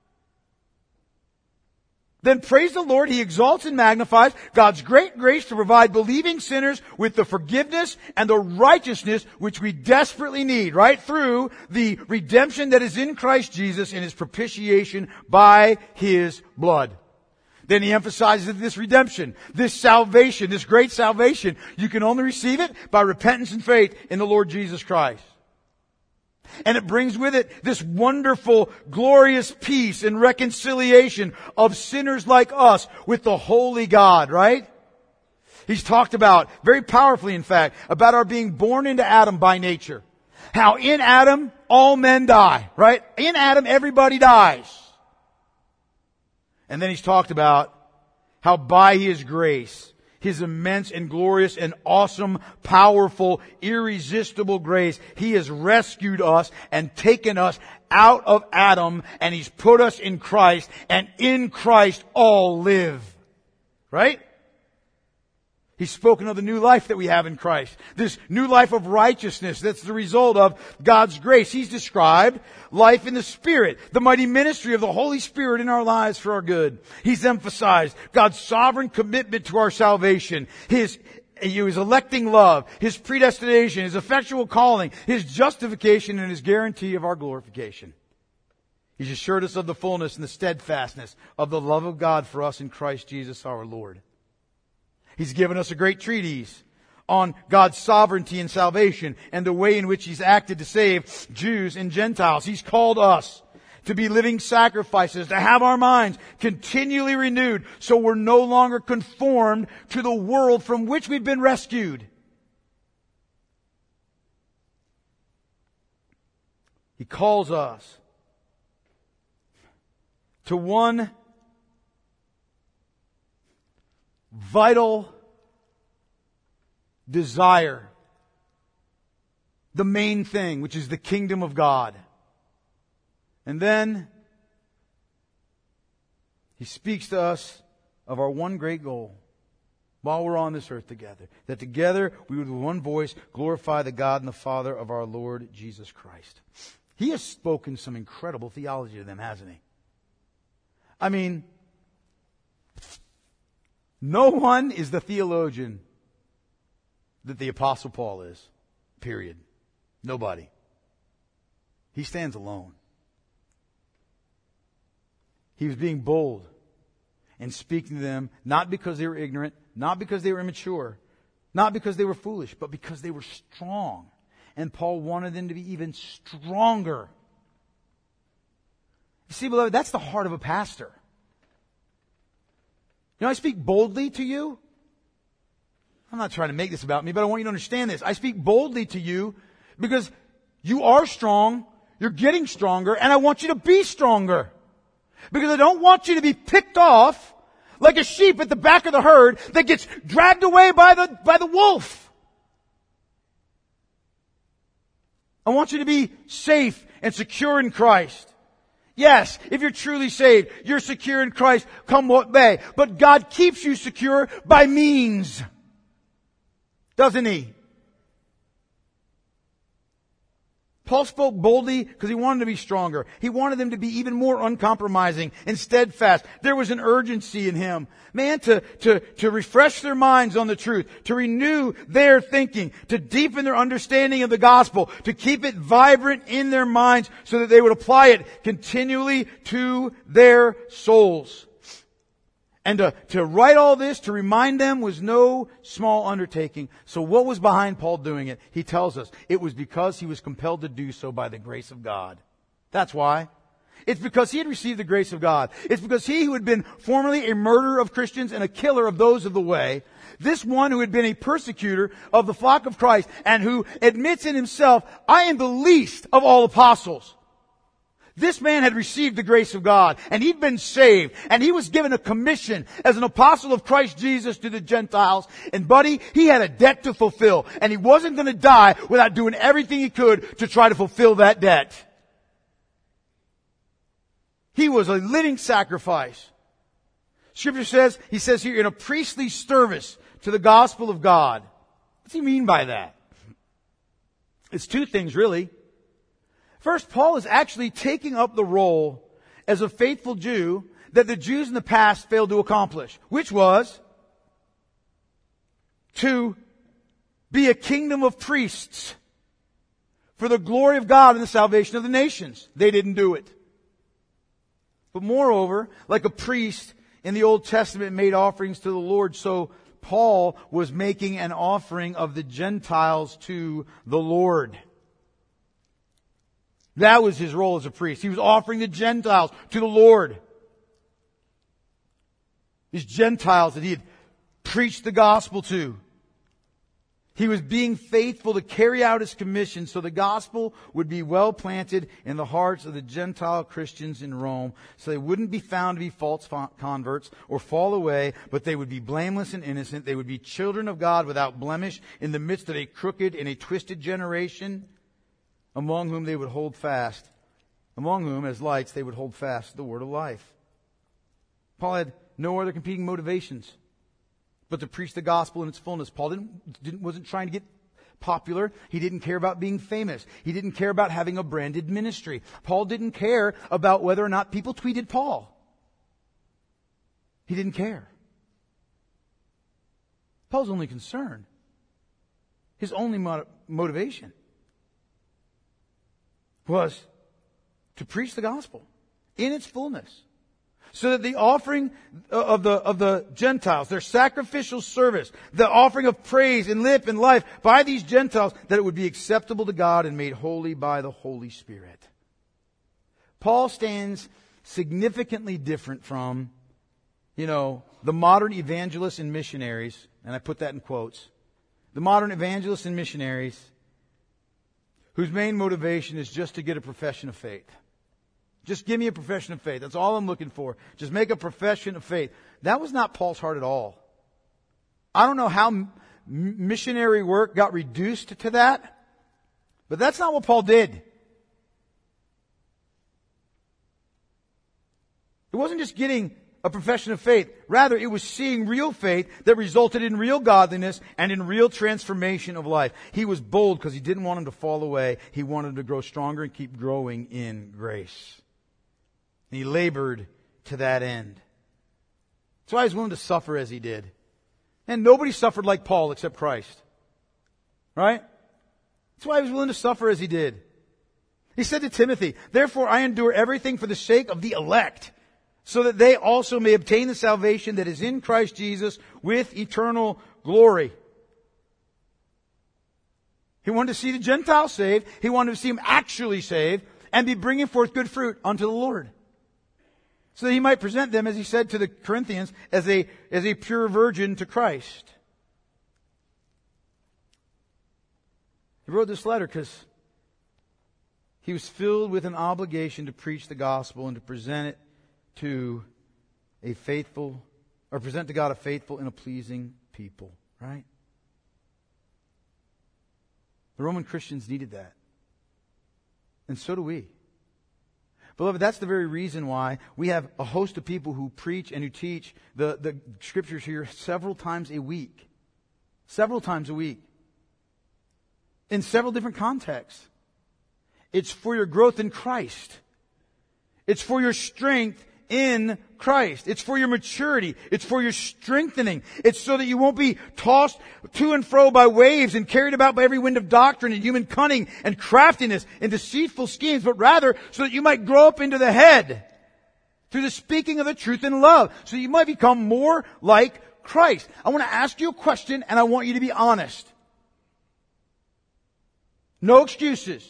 Then praise the Lord, He exalts and magnifies God's great grace to provide believing sinners with the forgiveness and the righteousness which we desperately need, right? Through the redemption that is in Christ Jesus in His propitiation by His blood. Then he emphasizes this redemption, this salvation, this great salvation. You can only receive it by repentance and faith in the Lord Jesus Christ. And it brings with it this wonderful, glorious peace and reconciliation of sinners like us with the holy God, right? He's talked about, very powerfully in fact, about our being born into Adam by nature. How in Adam, all men die, right? In Adam, everybody dies. And then he's talked about how by His grace, His immense and glorious and awesome, powerful, irresistible grace. He has rescued us and taken us out of Adam, and He's put us in Christ, and in Christ all live. Right? He's spoken of the new life that we have in Christ. This new life of righteousness that's the result of God's grace. He's described life in the Spirit, the mighty ministry of the Holy Spirit in our lives for our good. He's emphasized God's sovereign commitment to our salvation, His His electing love, His predestination, His effectual calling, His justification, and His guarantee of our glorification. He's assured us of the fullness and the steadfastness of the love of God for us in Christ Jesus our Lord. He's given us a great treatise on God's sovereignty and salvation and the way in which He's acted to save Jews and Gentiles. He's called us to be living sacrifices, to have our minds continually renewed so we're no longer conformed to the world from which we've been rescued. He calls us to one vital desire, the main thing, which is the kingdom of God. And then He speaks to us of our one great goal while we're on this earth together, that together we would with one voice glorify the God and the Father of our Lord Jesus Christ. He has spoken some incredible theology to them, hasn't He? I mean, no one is the theologian that the Apostle Paul is. Period. Nobody. He stands alone. He was being bold and speaking to them not because they were ignorant, not because they were immature, not because they were foolish, but because they were strong. And Paul wanted them to be even stronger. You see, beloved, that's the heart of a pastor. You know, I speak boldly to you. I'm not trying to make this about me, but I want you to understand this. I speak boldly to you because you are strong, you're getting stronger, and I want you to be stronger. Because I don't want you to be picked off like a sheep at the back of the herd that gets dragged away by the, by the wolf. I want you to be safe and secure in Christ. Yes, if you're truly saved, you're secure in Christ, come what may. But God keeps you secure by means. Doesn't He? Paul spoke boldly because he wanted to be stronger. He wanted them to be even more uncompromising and steadfast. There was an urgency in him. Man, to, to, to refresh their minds on the truth, to renew their thinking, to deepen their understanding of the gospel, to keep it vibrant in their minds so that they would apply it continually to their souls. And to, to write all this, to remind them, was no small undertaking. So what was behind Paul doing it? He tells us it was because he was compelled to do so by the grace of God. That's why. It's because he had received the grace of God. It's because he who had been formerly a murderer of Christians and a killer of those of the way, this one who had been a persecutor of the flock of Christ and who admits in himself, I am the least of all apostles. This man had received the grace of God, and he'd been saved, and he was given a commission as an apostle of Christ Jesus to the Gentiles. And buddy, he had a debt to fulfill, and he wasn't going to die without doing everything he could to try to fulfill that debt. He was a living sacrifice. Scripture says, he says here, in a priestly service to the gospel of God. What's he mean by that? It's two things, really. First, Paul is actually taking up the role as a faithful Jew that the Jews in the past failed to accomplish, which was to be a kingdom of priests for the glory of God and the salvation of the nations. They didn't do it. But moreover, like a priest in the Old Testament made offerings to the Lord, so Paul was making an offering of the Gentiles to the Lord. That was his role as a priest. He was offering the Gentiles to the Lord. These Gentiles that he had preached the gospel to. He was being faithful to carry out his commission so the gospel would be well planted in the hearts of the Gentile Christians in Rome, so they wouldn't be found to be false converts or fall away, but they would be blameless and innocent. They would be children of God without blemish in the midst of a crooked and a twisted generation, among whom they would hold fast, among whom, as lights, they would hold fast the word of life. Paul had no other competing motivations but to preach the gospel in its fullness. Paul didn't, didn't, wasn't trying to get popular. He didn't care about being famous. He didn't care about having a branded ministry. Paul didn't care about whether or not people tweeted Paul. He didn't care. Paul's only concern, his only mo- motivation was to preach the gospel in its fullness. So that the offering of the, of the Gentiles, their sacrificial service, the offering of praise and lip and life by these Gentiles, that it would be acceptable to God and made holy by the Holy Spirit. Paul stands significantly different from, you know, the modern evangelists and missionaries, and I put that in quotes, the modern evangelists and missionaries whose main motivation is just to get a profession of faith. Just give me a profession of faith. That's all I'm looking for. Just make a profession of faith. That was not Paul's heart at all. I don't know how m- missionary work got reduced to that, but that's not what Paul did. It wasn't just getting a profession of faith. Rather, it was seeing real faith that resulted in real godliness and in real transformation of life. He was bold because he didn't want him to fall away. He wanted him to grow stronger and keep growing in grace. And he labored to that end. That's why he was willing to suffer as he did. And nobody suffered like Paul except Christ. Right? That's why he was willing to suffer as he did. He said to Timothy, "Therefore I endure everything for the sake of the elect, so that they also may obtain the salvation that is in Christ Jesus with eternal glory." He wanted to see the Gentiles saved. He wanted to see them actually saved and be bringing forth good fruit unto the Lord. So that he might present them, as he said to the Corinthians, as a, as a pure virgin to Christ. He wrote this letter because he was filled with an obligation to preach the gospel and to present it to a faithful, or present to God a faithful and a pleasing people. Right? The Roman Christians needed that. And so do we. Beloved, that's the very reason why we have a host of people who preach and who teach the, the Scriptures here several times a week. Several times a week. In several different contexts. It's for your growth in Christ. It's for your strength in Christ. It's for your maturity. It's for your strengthening. It's so that you won't be tossed to and fro by waves and carried about by every wind of doctrine and human cunning and craftiness and deceitful schemes, but rather so that you might grow up into the head through the speaking of the truth in love, so that you might become more like Christ. I want to ask you a question, and I want you to be honest. No excuses.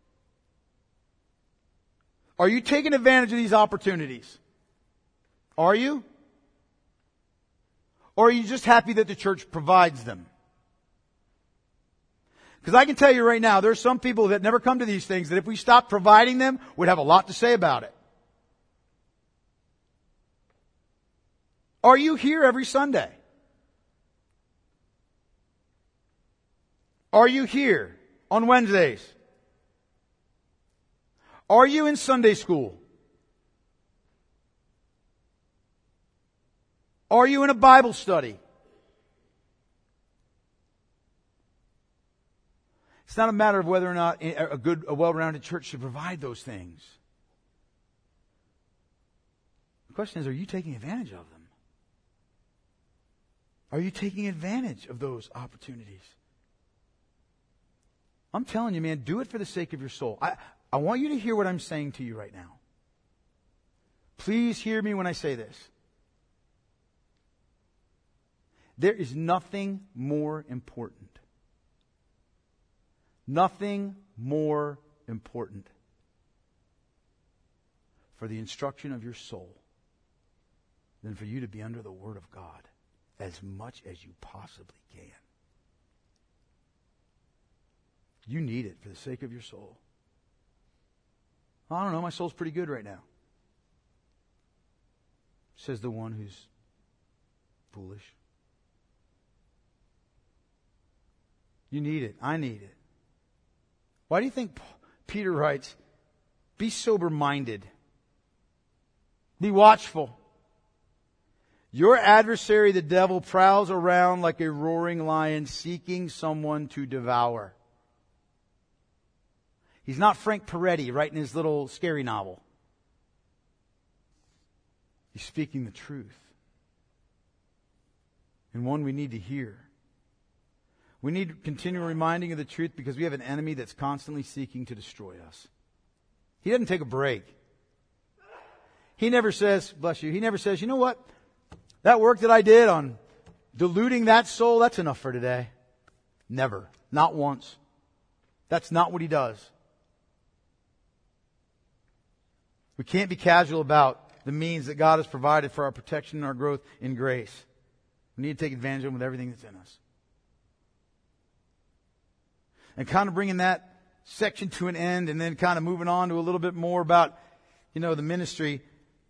Are you taking advantage of these opportunities? Are you? Or are you just happy that the church provides them? Because I can tell you right now, there are some people that never come to these things that if we stopped providing them, would have a lot to say about it. Are you here every Sunday? Are you here on Wednesdays? Are you in Sunday school? Are you in a Bible study? It's not a matter of whether or not a good, a well-rounded church should provide those things. The question is, are you taking advantage of them? Are you taking advantage of those opportunities? I'm telling you, man, do it for the sake of your soul. I, I want you to hear what I'm saying to you right now. Please hear me when I say this. There is nothing more important. Nothing more important for the instruction of your soul than for you to be under the Word of God as much as you possibly can. You need it for the sake of your soul. I don't know, my soul's pretty good right now, says the one who's foolish. You need it. I need it. Why do you think Peter writes, be sober-minded. Be watchful. Your adversary, the devil, prowls around like a roaring lion seeking someone to devour. He's not Frank Peretti writing his little scary novel. He's speaking the truth. And one we need to hear. We need continual reminding of the truth because we have an enemy that's constantly seeking to destroy us. He doesn't take a break. He never says, bless you, he never says, you know what? That work that I did on deluding that soul, that's enough for today. Never. Not once. That's not what he does. We can't be casual about the means that God has provided for our protection and our growth in grace. We need to take advantage of them with everything that's in us. And kind of bringing that section to an end and then kind of moving on to a little bit more about, you know, the ministry.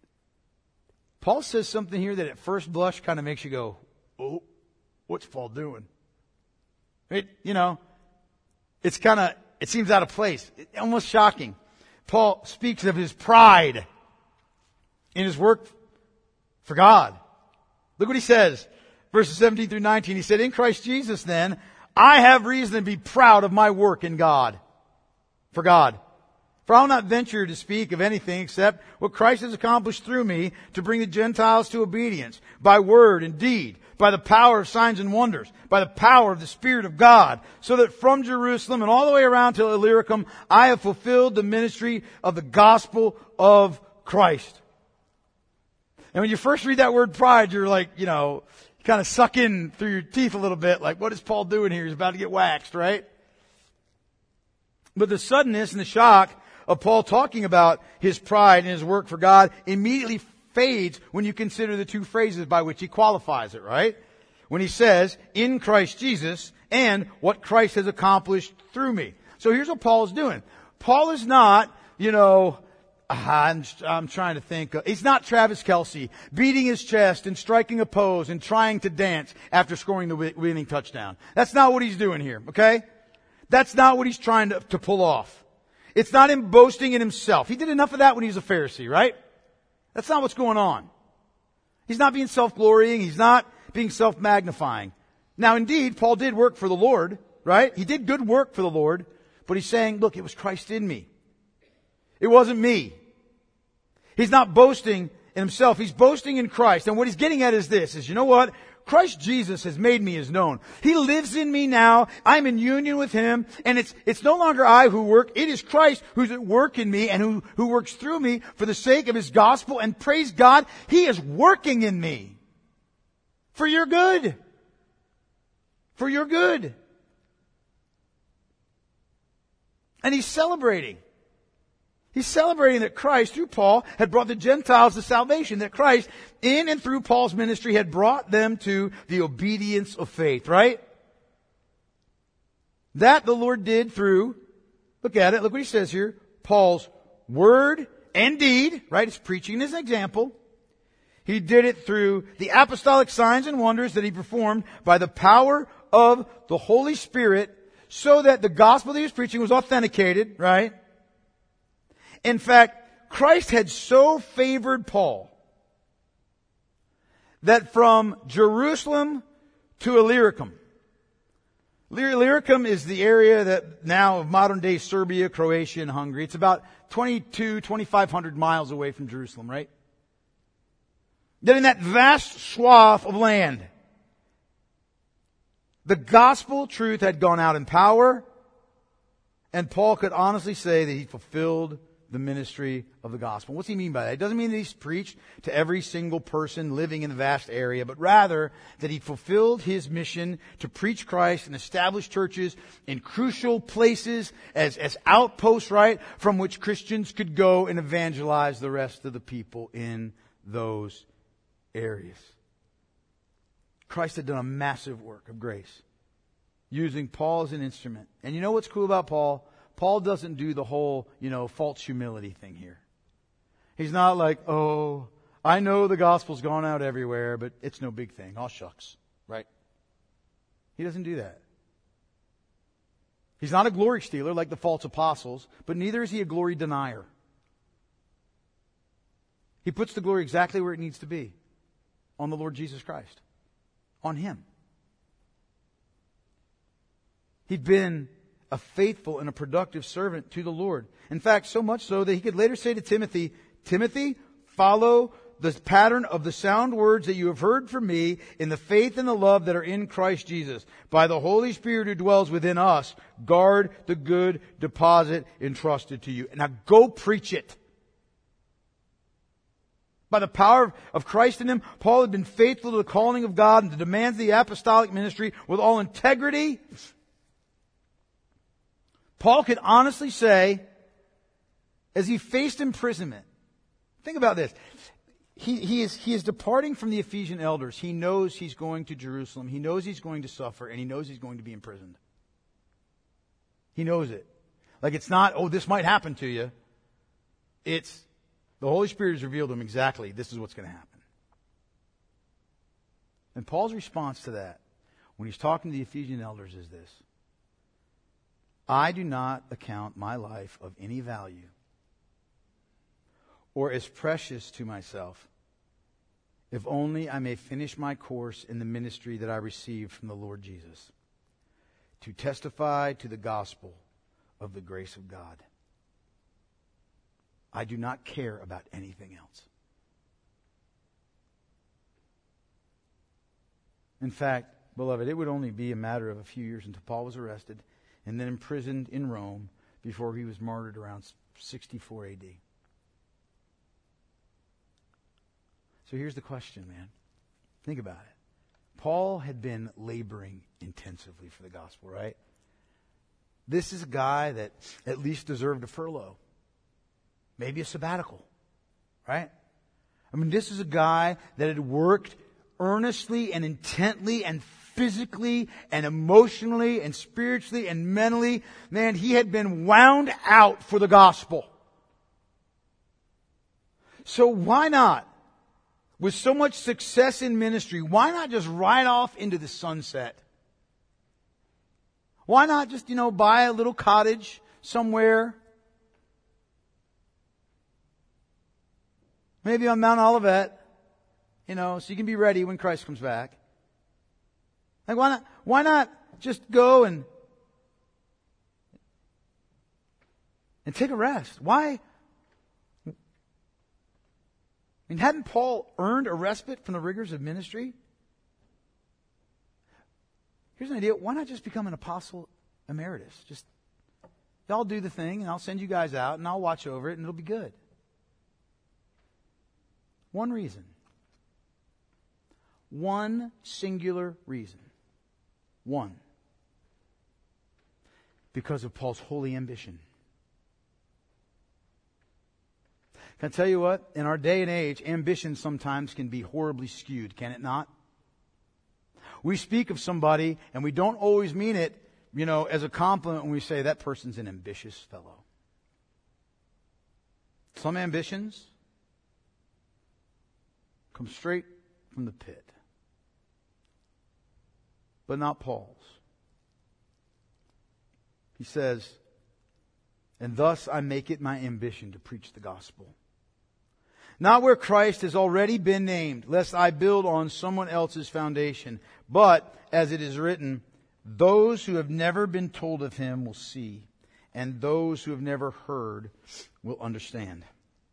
Paul says something here that at first blush kind of makes you go, oh, what's Paul doing? It, you know, it's kind of, it seems out of place. It, almost shocking. Paul speaks of his pride in his work for God. Look what he says. Verses seventeen through nineteen. He said, in Christ Jesus then, I have reason to be proud of my work in God. For God. For I will not venture to speak of anything except what Christ has accomplished through me to bring the Gentiles to obedience, by word and deed, by the power of signs and wonders, by the power of the Spirit of God, so that from Jerusalem and all the way around to Illyricum, I have fulfilled the ministry of the gospel of Christ. And when you first read that word pride, you're like, you know, you kind of suck in through your teeth a little bit, like, what is Paul doing here? He's about to get waxed, right? But the suddenness and the shock of Paul talking about his pride and his work for God immediately fades when you consider the two phrases by which he qualifies it, right? When he says, in Christ Jesus, and what Christ has accomplished through me. So here's what Paul is doing. Paul is not, you know, I'm, I'm trying to think. He's not Travis Kelce beating his chest and striking a pose and trying to dance after scoring the winning touchdown. That's not what he's doing here, okay? That's not what he's trying to, to pull off. It's not him boasting in himself. He did enough of that when he was a Pharisee, right? That's not what's going on. He's not being self-glorying. He's not being self-magnifying. Now, indeed, Paul did work for the Lord, right? He did good work for the Lord. But he's saying, look, it was Christ in me. It wasn't me. He's not boasting in himself. He's boasting in Christ. And what he's getting at is this, is you know what? Christ Jesus has made me his known. He lives in me now. I'm in union with him. And it's, it's no longer I who work. It is Christ who's at work in me and who, who works through me for the sake of his gospel. And praise God, he is working in me. For your good. For your good. And he's celebrating. He's celebrating that Christ, through Paul, had brought the Gentiles to salvation. That Christ, in and through Paul's ministry, had brought them to the obedience of faith, right? That the Lord did through, look at it, look what he says here, Paul's word and deed, right? It's preaching as an example. He did it through the apostolic signs and wonders that he performed by the power of the Holy Spirit, so that the gospel that he was preaching was authenticated, right? In fact, Christ had so favored Paul that from Jerusalem to Illyricum, Illyricum is the area that now of modern day Serbia, Croatia, and Hungary. It's about twenty-two, twenty-five hundred miles away from Jerusalem, right? That in that vast swath of land, the gospel truth had gone out in power, and Paul could honestly say that he fulfilled the ministry of the gospel. What's he mean by that? It doesn't mean that he's preached to every single person living in the vast area, but rather that he fulfilled his mission to preach Christ and establish churches in crucial places as, as outposts, right, from which Christians could go and evangelize the rest of the people in those areas. Christ had done a massive work of grace using Paul as an instrument. And you know what's cool about Paul? Paul doesn't do the whole, you know, false humility thing here. He's not like, oh, I know the gospel's gone out everywhere, but it's no big thing. All shucks. Right? He doesn't do that. He's not a glory stealer like the false apostles, but neither is he a glory denier. He puts the glory exactly where it needs to be. On the Lord Jesus Christ. On Him. He'd been a faithful and a productive servant to the Lord. In fact, so much so that he could later say to Timothy, Timothy, follow the pattern of the sound words that you have heard from me in the faith and the love that are in Christ Jesus. By the Holy Spirit who dwells within us, guard the good deposit entrusted to you. Now go preach it. By the power of Christ in him, Paul had been faithful to the calling of God and to demands of the apostolic ministry with all integrity. Paul could honestly say, as he faced imprisonment, think about this. He, he is, he is departing from the Ephesian elders. He knows he's going to Jerusalem. He knows he's going to suffer, and he knows he's going to be imprisoned. He knows it. Like it's not, oh, this might happen to you. It's, the Holy Spirit has revealed to him exactly, this is what's going to happen. And Paul's response to that, when he's talking to the Ephesian elders, is this. I do not account my life of any value or as precious to myself, if only I may finish my course in the ministry that I received from the Lord Jesus, to testify to the gospel of the grace of God. I do not care about anything else. In fact, beloved, it would only be a matter of a few years until Paul was arrested and then imprisoned in Rome before he was martyred around sixty-four A D. So here's the question, man. Think about it. Paul had been laboring intensively for the gospel, right? This is a guy that at least deserved a furlough. Maybe a sabbatical, right? I mean, this is a guy that had worked earnestly and intently and physically and emotionally and spiritually and mentally. Man, he had been wound out for the gospel. So why not, with so much success in ministry, why not just ride off into the sunset? Why not just, you know, buy a little cottage somewhere? Maybe on Mount Olivet, you know, so you can be ready when Christ comes back. Like, why not, why not just go and, and take a rest? Why? I mean, hadn't Paul earned a respite from the rigors of ministry? Here's an idea. Why not just become an apostle emeritus? Just, y'all do the thing, and I'll send you guys out, and I'll watch over it, and it'll be good. One reason. One singular reason. One. Because of Paul's holy ambition. Can I tell you what? In our day and age, ambition sometimes can be horribly skewed, can it not? We speak of somebody, and we don't always mean it, you know, as a compliment when we say that person's an ambitious fellow. Some ambitions come straight from the pit. But not Paul's. He says, and thus I make it my ambition to preach the gospel. Not where Christ has already been named, lest I build on someone else's foundation. But, as it is written, those who have never been told of him will see, and those who have never heard will understand.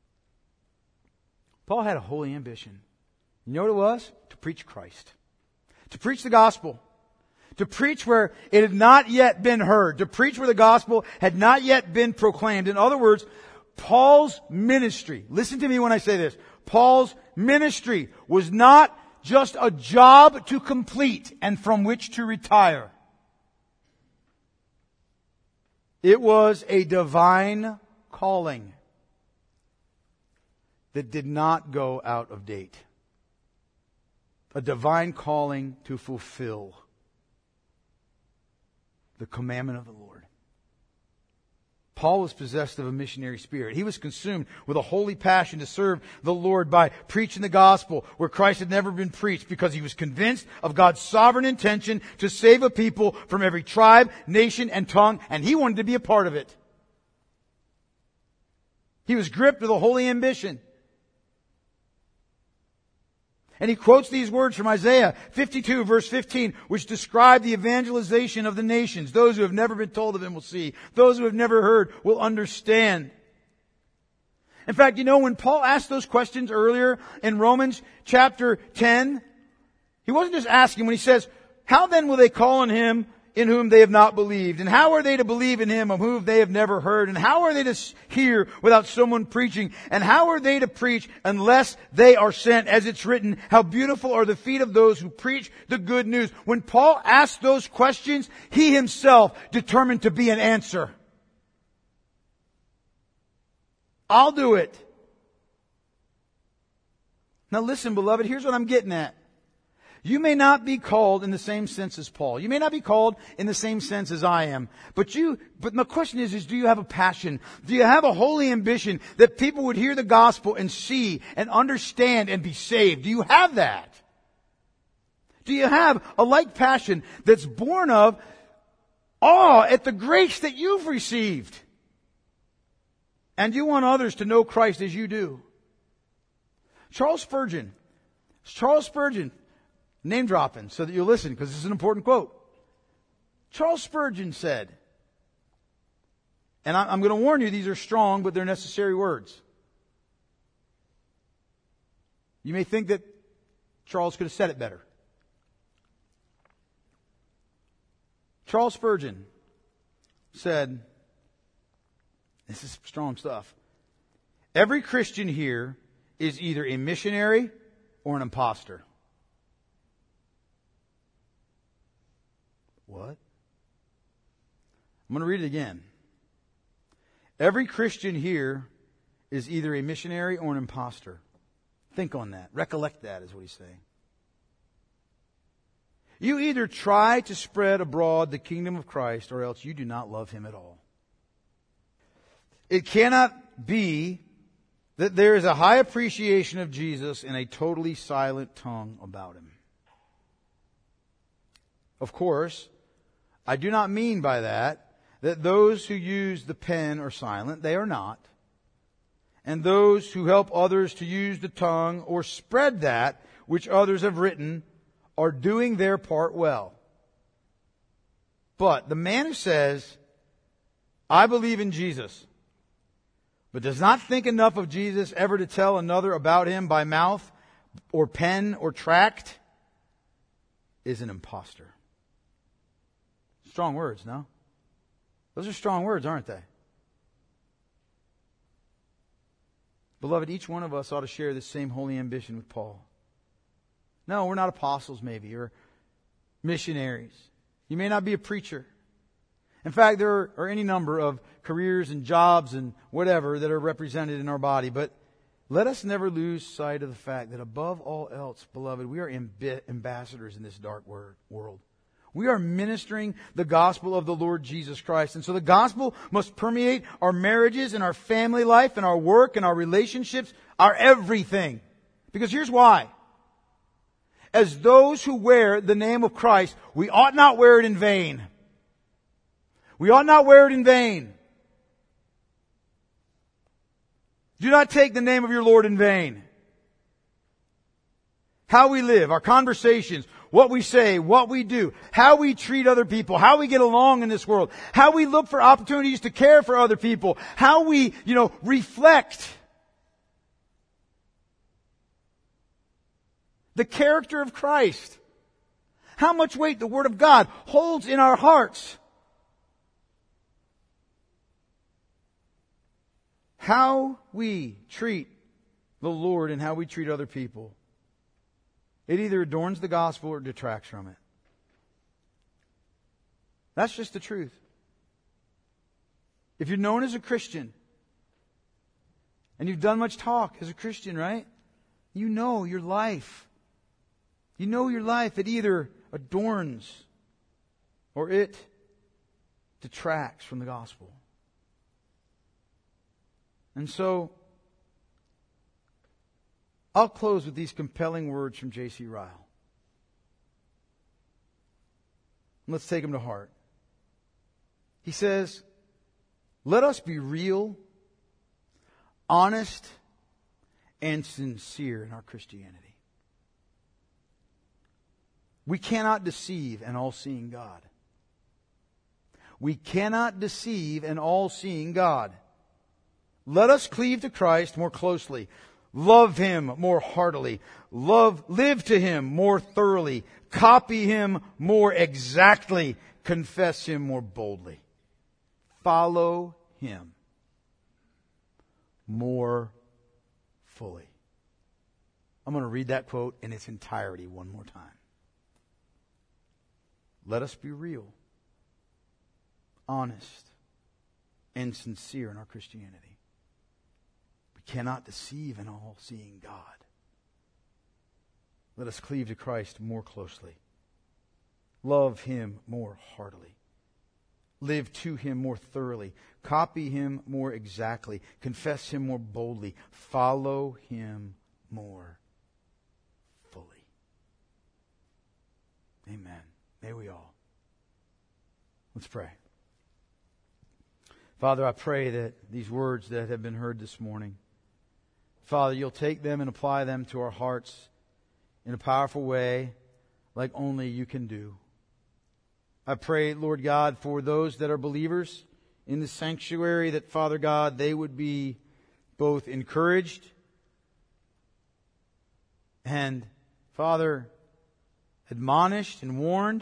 Paul had a holy ambition. You know what it was? To preach Christ. To preach the gospel. To preach where it had not yet been heard. To preach where the gospel had not yet been proclaimed. In other words, Paul's ministry, listen to me when I say this, Paul's ministry was not just a job to complete and from which to retire. It was a divine calling that did not go out of date. A divine calling to fulfill. the commandment of the Lord. Paul was possessed of a missionary spirit. He was consumed with a holy passion to serve the Lord by preaching the gospel where Christ had never been preached, because he was convinced of God's sovereign intention to save a people from every tribe, nation, and tongue, and he wanted to be a part of it. He was gripped with a holy ambition. And he quotes these words from Isaiah fifty-two, verse fifteen, which describe the evangelization of the nations. Those who have never been told of him will see. Those who have never heard will understand. In fact, you know, when Paul asked those questions earlier in Romans chapter ten, he wasn't just asking when he says, how then will they call on him in whom they have not believed? And how are they to believe in him of whom they have never heard? And how are they to hear without someone preaching? And how are they to preach unless they are sent? As it's written, how beautiful are the feet of those who preach the good news. When Paul asked those questions, he himself determined to be an answer. I'll do it. Now listen, beloved, here's what I'm getting at. You may not be called in the same sense as Paul. You may not be called in the same sense as I am. But you, but my question is, is do you have a passion? Do you have a holy ambition that people would hear the gospel and see and understand and be saved? Do you have that? Do you have a like passion that's born of awe at the grace that you've received? And you want others to know Christ as you do. Charles Spurgeon. Charles Spurgeon. Name dropping so that you'll listen, because this is an important quote. Charles Spurgeon said, and I'm going to warn you, these are strong, but they're necessary words. You may think that Charles could have said it better. Charles Spurgeon said, this is strong stuff. Every Christian here is either a missionary or an imposter. What? I'm going to read it again. Every Christian here is either a missionary or an imposter. Think on that. Recollect that is what he's saying. You either try to spread abroad the kingdom of Christ, or else you do not love him at all. It cannot be that there is a high appreciation of Jesus and a totally silent tongue about him. Of course, I do not mean by that that those who use the pen are silent. They are not. And those who help others to use the tongue or spread that which others have written are doing their part well. But the man who says, I believe in Jesus, but does not think enough of Jesus ever to tell another about him by mouth or pen or tract, is an imposter. Strong words, no? Those are strong words, aren't they? Beloved, each one of us ought to share this same holy ambition with Paul. No, we're not apostles maybe, or missionaries. You may not be a preacher. In fact, there are any number of careers and jobs and whatever that are represented in our body. But let us never lose sight of the fact that above all else, beloved, we are amb- ambassadors in this dark word, world. We are ministering the gospel of the Lord Jesus Christ. And so the gospel must permeate our marriages and our family life and our work and our relationships, our everything. Because here's why. As those who wear the name of Christ, we ought not wear it in vain. We ought not wear it in vain. Do not take the name of your Lord in vain. How we live, our conversations, what we say, what we do, how we treat other people, how we get along in this world, how we look for opportunities to care for other people, how we, you know, reflect the character of Christ. How much weight the Word of God holds in our hearts. How we treat the Lord and how we treat other people. It either adorns the gospel or detracts from it. That's just the truth. If you're known as a Christian, and you've done much talk as a Christian, right? You know your life. You know your life. It either adorns or it detracts from the gospel. And so, I'll close with these compelling words from J C Ryle. Let's take them to heart. He says, let us be real, honest, and sincere in our Christianity. We cannot deceive an all-seeing God. We cannot deceive an all-seeing God. Let us cleave to Christ more closely. Love Him more heartily. Love, live to Him more thoroughly. Copy Him more exactly. Confess Him more boldly. Follow Him more fully. I'm going to read that quote in its entirety one more time. Let us be real, honest, and sincere in our Christianity. We cannot deceive an all-seeing God. Let us cleave to Christ more closely. Love Him more heartily. Live to Him more thoroughly. Copy Him more exactly. Confess Him more boldly. Follow Him more fully. Amen. May we all. Let's pray. Father, I pray that these words that have been heard this morning, Father, You'll take them and apply them to our hearts in a powerful way like only You can do. I pray, Lord God, for those that are believers in the sanctuary, that, Father God, they would be both encouraged and, Father, admonished and warned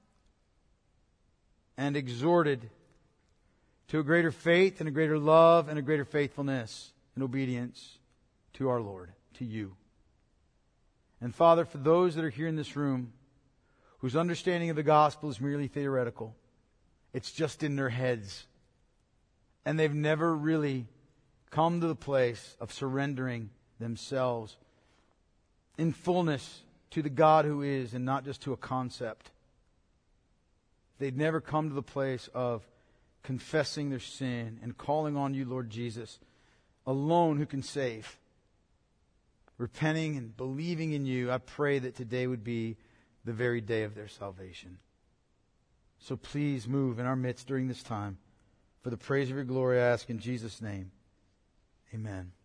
and exhorted to a greater faith and a greater love and a greater faithfulness and obedience to our Lord, to You. And Father, for those that are here in this room whose understanding of the gospel is merely theoretical, it's just in their heads, and they've never really come to the place of surrendering themselves in fullness to the God who is, and not just to a concept. They've never come to the place of confessing their sin and calling on You, Lord Jesus, alone who can save. Repenting and believing in You, I pray that today would be the very day of their salvation. So please move in our midst during this time. For the praise of Your glory, I ask in Jesus' name. Amen.